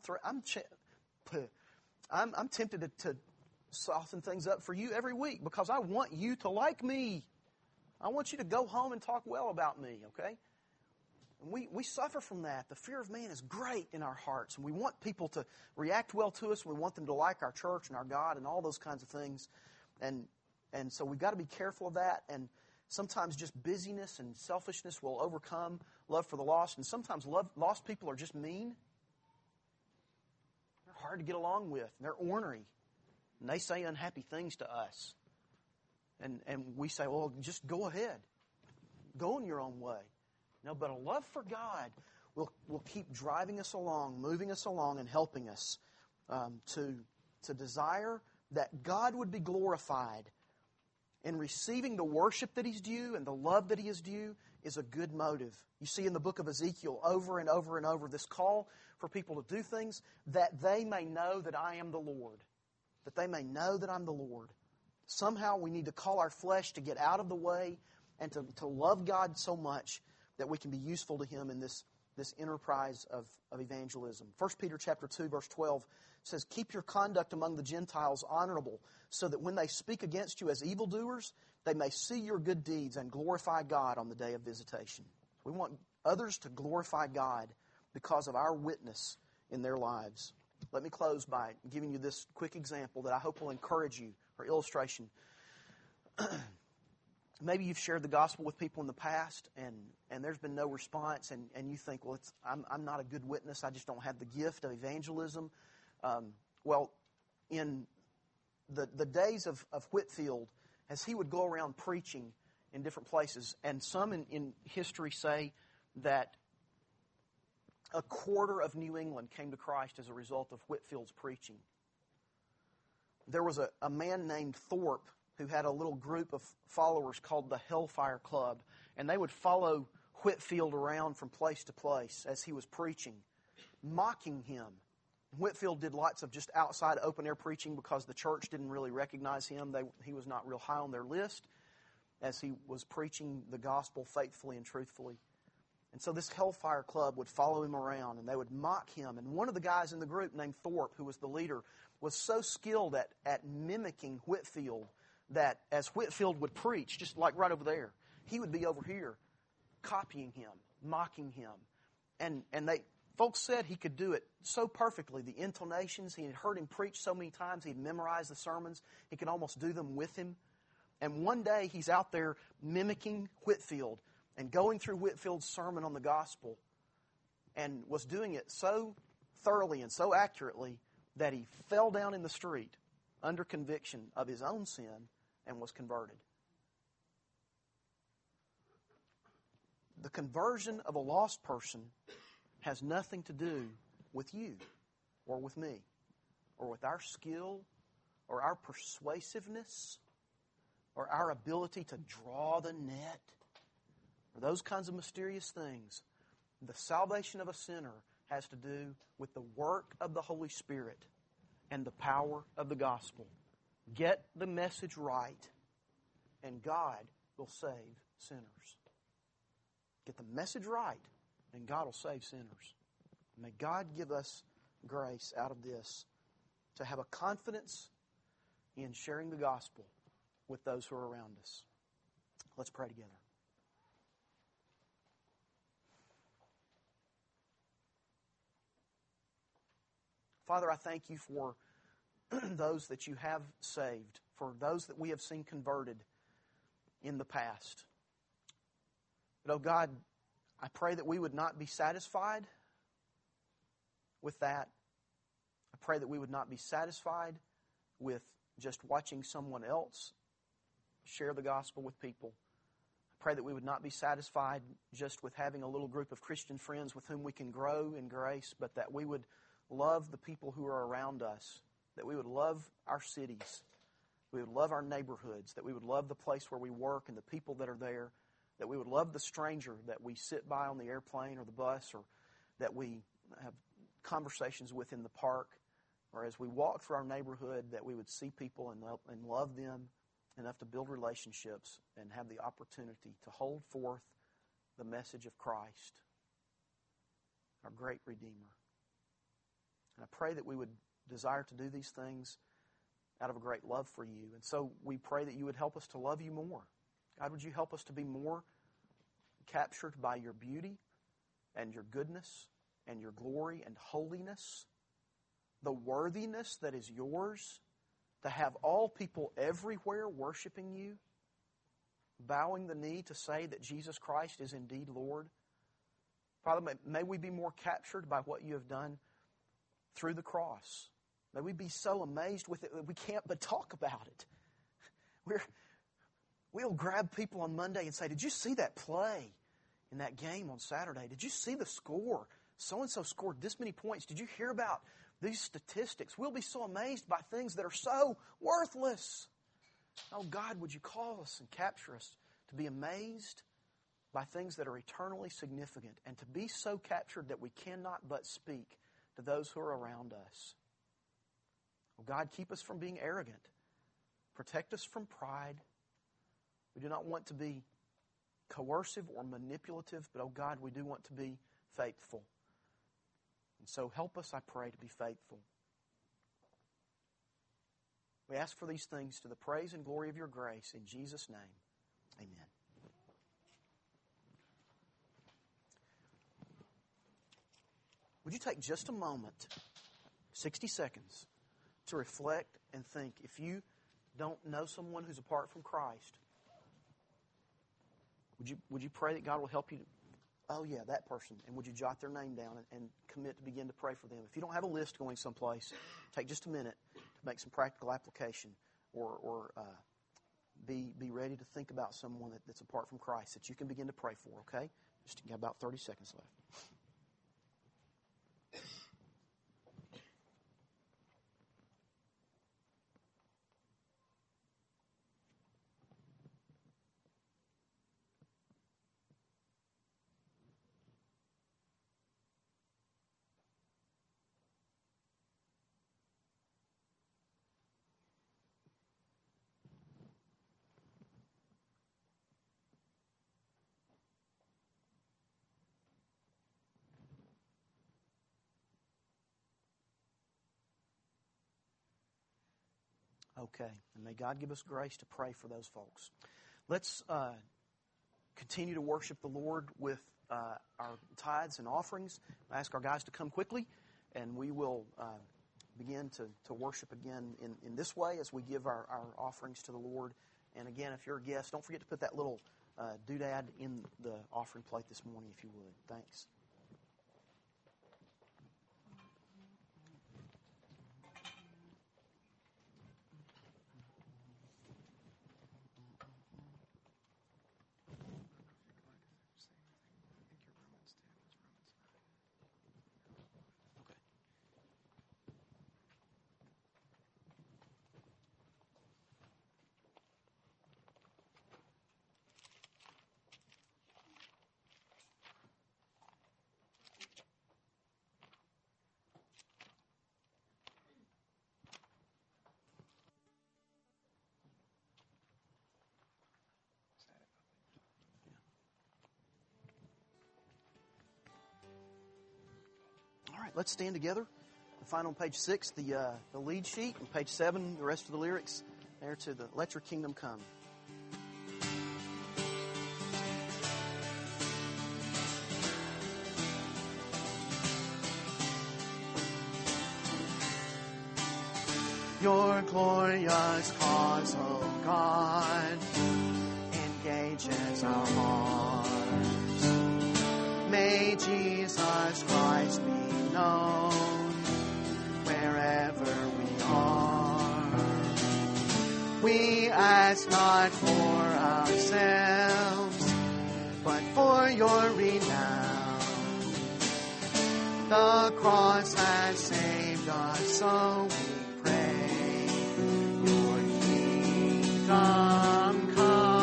tempted to soften things up for you every week because I want you to like me. I want you to go home and talk well about me, okay? And we suffer from that. The fear of man is great in our hearts, and we want people to react well to us. We want them to like our church and our God and all those kinds of things. And so we've got to be careful of that. And sometimes just busyness and selfishness will overcome love for the lost. And sometimes lost people are just mean. They're hard to get along with. And they're ornery. And they say unhappy things to us. And we say, well, just go ahead. Go in your own way. No, but a love for God will keep driving us along, moving us along, and helping us to desire that God would be glorified. And receiving the worship that He's due and the love that He is due is a good motive. You see in the book of Ezekiel over and over and over this call for people to do things that they may know that I am the Lord. That they may know that I'm the Lord. Somehow we need to call our flesh to get out of the way and to love God so much that we can be useful to Him in this enterprise of evangelism. 1 Peter chapter 2, verse 12 says, Keep your conduct among the Gentiles honorable, so that when they speak against you as evildoers, they may see your good deeds and glorify God on the day of visitation. We want others to glorify God because of our witness in their lives. Let me close by giving you this quick example that I hope will encourage you, or illustration. Maybe you've shared the gospel with people in the past and there's been no response and you think, well, I'm not a good witness. I just don't have the gift of evangelism. Well, in the days of Whitefield, as he would go around preaching in different places, and some in history say that a quarter of New England came to Christ as a result of Whitefield's preaching. There was a man named Thorpe who had a little group of followers called the Hellfire Club, and they would follow Whitefield around from place to place as he was preaching, mocking him Whitefield did lots of just outside open-air preaching because the church didn't really recognize him. He was not real high on their list as he was preaching the gospel faithfully and truthfully. And so this Hellfire Club would follow him around, and they would mock him. And one of the guys in the group, named Thorpe, who was the leader, was so skilled at mimicking Whitefield that as Whitefield would preach, just like right over there, he would be over here copying him, mocking him. And folks said he could do it so perfectly. The intonations, he had heard him preach so many times, he'd memorized the sermons, he could almost do them with him. And one day he's out there mimicking Whitefield and going through Whitefield's sermon on the gospel, and was doing it so thoroughly and so accurately that he fell down in the street under conviction of his own sin and was converted. The conversion of a lost person has nothing to do with you or with me or with our skill or our persuasiveness or our ability to draw the net or those kinds of mysterious things. The salvation of a sinner has to do with the work of the Holy Spirit and the power of the gospel. Get the message right, and God will save sinners. Get the message right, and God will save sinners. May God give us grace out of this to have a confidence in sharing the gospel with those who are around us. Let's pray together. Father, I thank you for those that you have saved, for those that we have seen converted in the past. But, oh God, I pray that we would not be satisfied with that. I pray that we would not be satisfied with just watching someone else share the gospel with people. I pray that we would not be satisfied just with having a little group of Christian friends with whom we can grow in grace, but that we would love the people who are around us, that we would love our cities, we would love our neighborhoods, that we would love the place where we work and the people that are there, that we would love the stranger that we sit by on the airplane or the bus, or that we have conversations with in the park, or as we walk through our neighborhood, that we would see people and love them enough to build relationships and have the opportunity to hold forth the message of Christ, our great Redeemer. And I pray that we would desire to do these things out of a great love for you. And so we pray that you would help us to love you more. God, would you help us to be more captured by your beauty and your goodness and your glory and holiness, the worthiness that is yours, to have all people everywhere worshiping you, bowing the knee to say that Jesus Christ is indeed Lord. Father, may we be more captured by what you have done through the cross. May we be so amazed with it that we can't but talk about it. We'll grab people on Monday and say, did you see that play in that game on Saturday? Did you see the score? So-and-so scored this many points. Did you hear about these statistics? We'll be so amazed by things that are so worthless. Oh God, would you call us and capture us to be amazed by things that are eternally significant, and to be so captured that we cannot but speak to those who are around us. Oh God, keep us from being arrogant. Protect us from pride. We do not want to be coercive or manipulative, but oh God, we do want to be faithful. And so help us, I pray, to be faithful. We ask for these things to the praise and glory of your grace. In Jesus' name, amen. Would you take just a moment, 60 seconds, to reflect and think, if you don't know someone who's apart from Christ, would you pray that God will help you to, oh yeah, that person, and would you jot their name down and commit to begin to pray for them? If you don't have a list going someplace, take just a minute to make some practical application, or be ready to think about someone that's apart from Christ that you can begin to pray for, okay? Just got about 30 seconds left. Okay. And may God give us grace to pray for those folks. Let's continue to worship the Lord with our tithes and offerings. I ask our guys to come quickly, and we will begin to worship again in this way as we give our offerings to the Lord. And again, if you're a guest, don't forget to put that little doodad in the offering plate this morning, if you would. Thanks. All right, let's stand together. And find on page 6 the lead sheet, and page 7 the rest of the lyrics. There to the Let Your Kingdom Come. Your glorious cause, O God, engages our hearts. May Jesus Christ be known wherever we are. We ask not for ourselves, but for your renown. The cross has saved us, so we pray. Your kingdom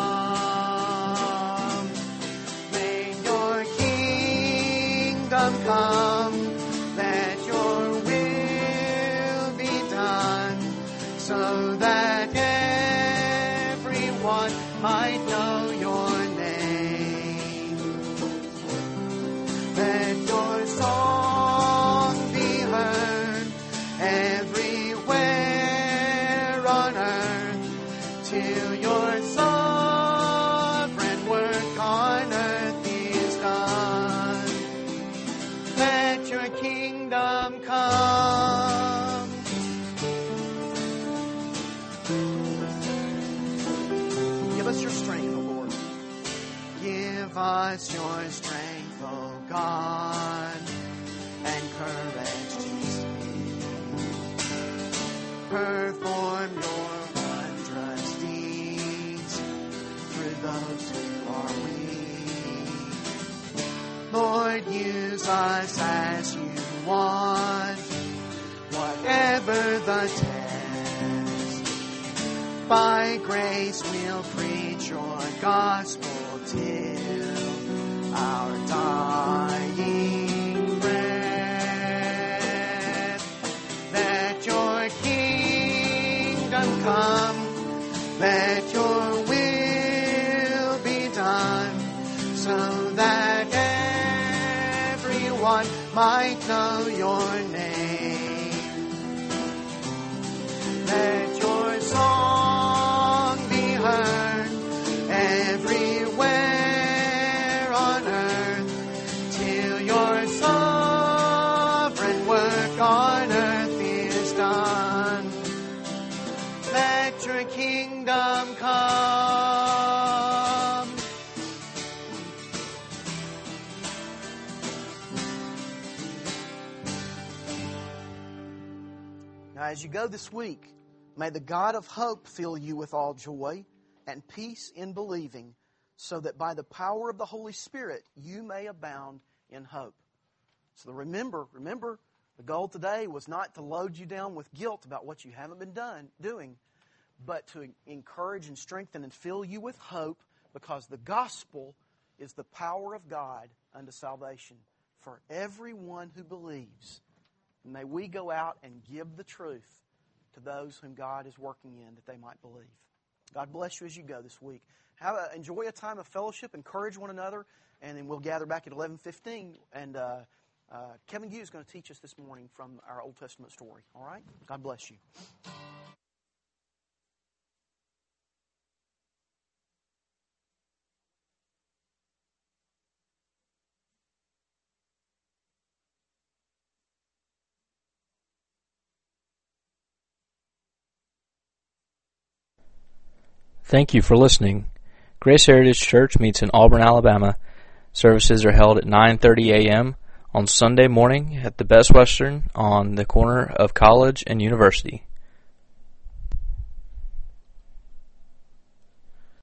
come. May your kingdom come. Let your will be done, so that everyone might know your name. Let your song be heard everywhere on earth, till your sovereign work on earth is done. Let your kingdom come. Give us your strength, O Lord. Give us your strength, O God, and courage to speak. Perform your wondrous deeds through those who are weak. Lord, use us as you want, whatever the test. By grace we'll preach your gospel till our dying breath. Let your kingdom come, let your will be done, so that everyone might know your name. Let your song be heard everywhere on earth, till your sovereign work on earth is done. Let your kingdom come. Now, as you go this week, may the God of hope fill you with all joy and peace in believing, so that by the power of the Holy Spirit you may abound in hope. So remember, the goal today was not to load you down with guilt about what you haven't been doing, but to encourage and strengthen and fill you with hope, because the gospel is the power of God unto salvation for everyone who believes. And may we go out and give the truth to those whom God is working in, that they might believe. God bless you as you go this week. Enjoy a time of fellowship, encourage one another, and then we'll gather back at 11:15. And Kevin Hughes is going to teach us this morning from our Old Testament story. All right? God bless you. Thank you for listening. Grace Heritage Church meets in Auburn, Alabama. Services are held at 9:30 a.m. on Sunday morning at the Best Western on the corner of College and University.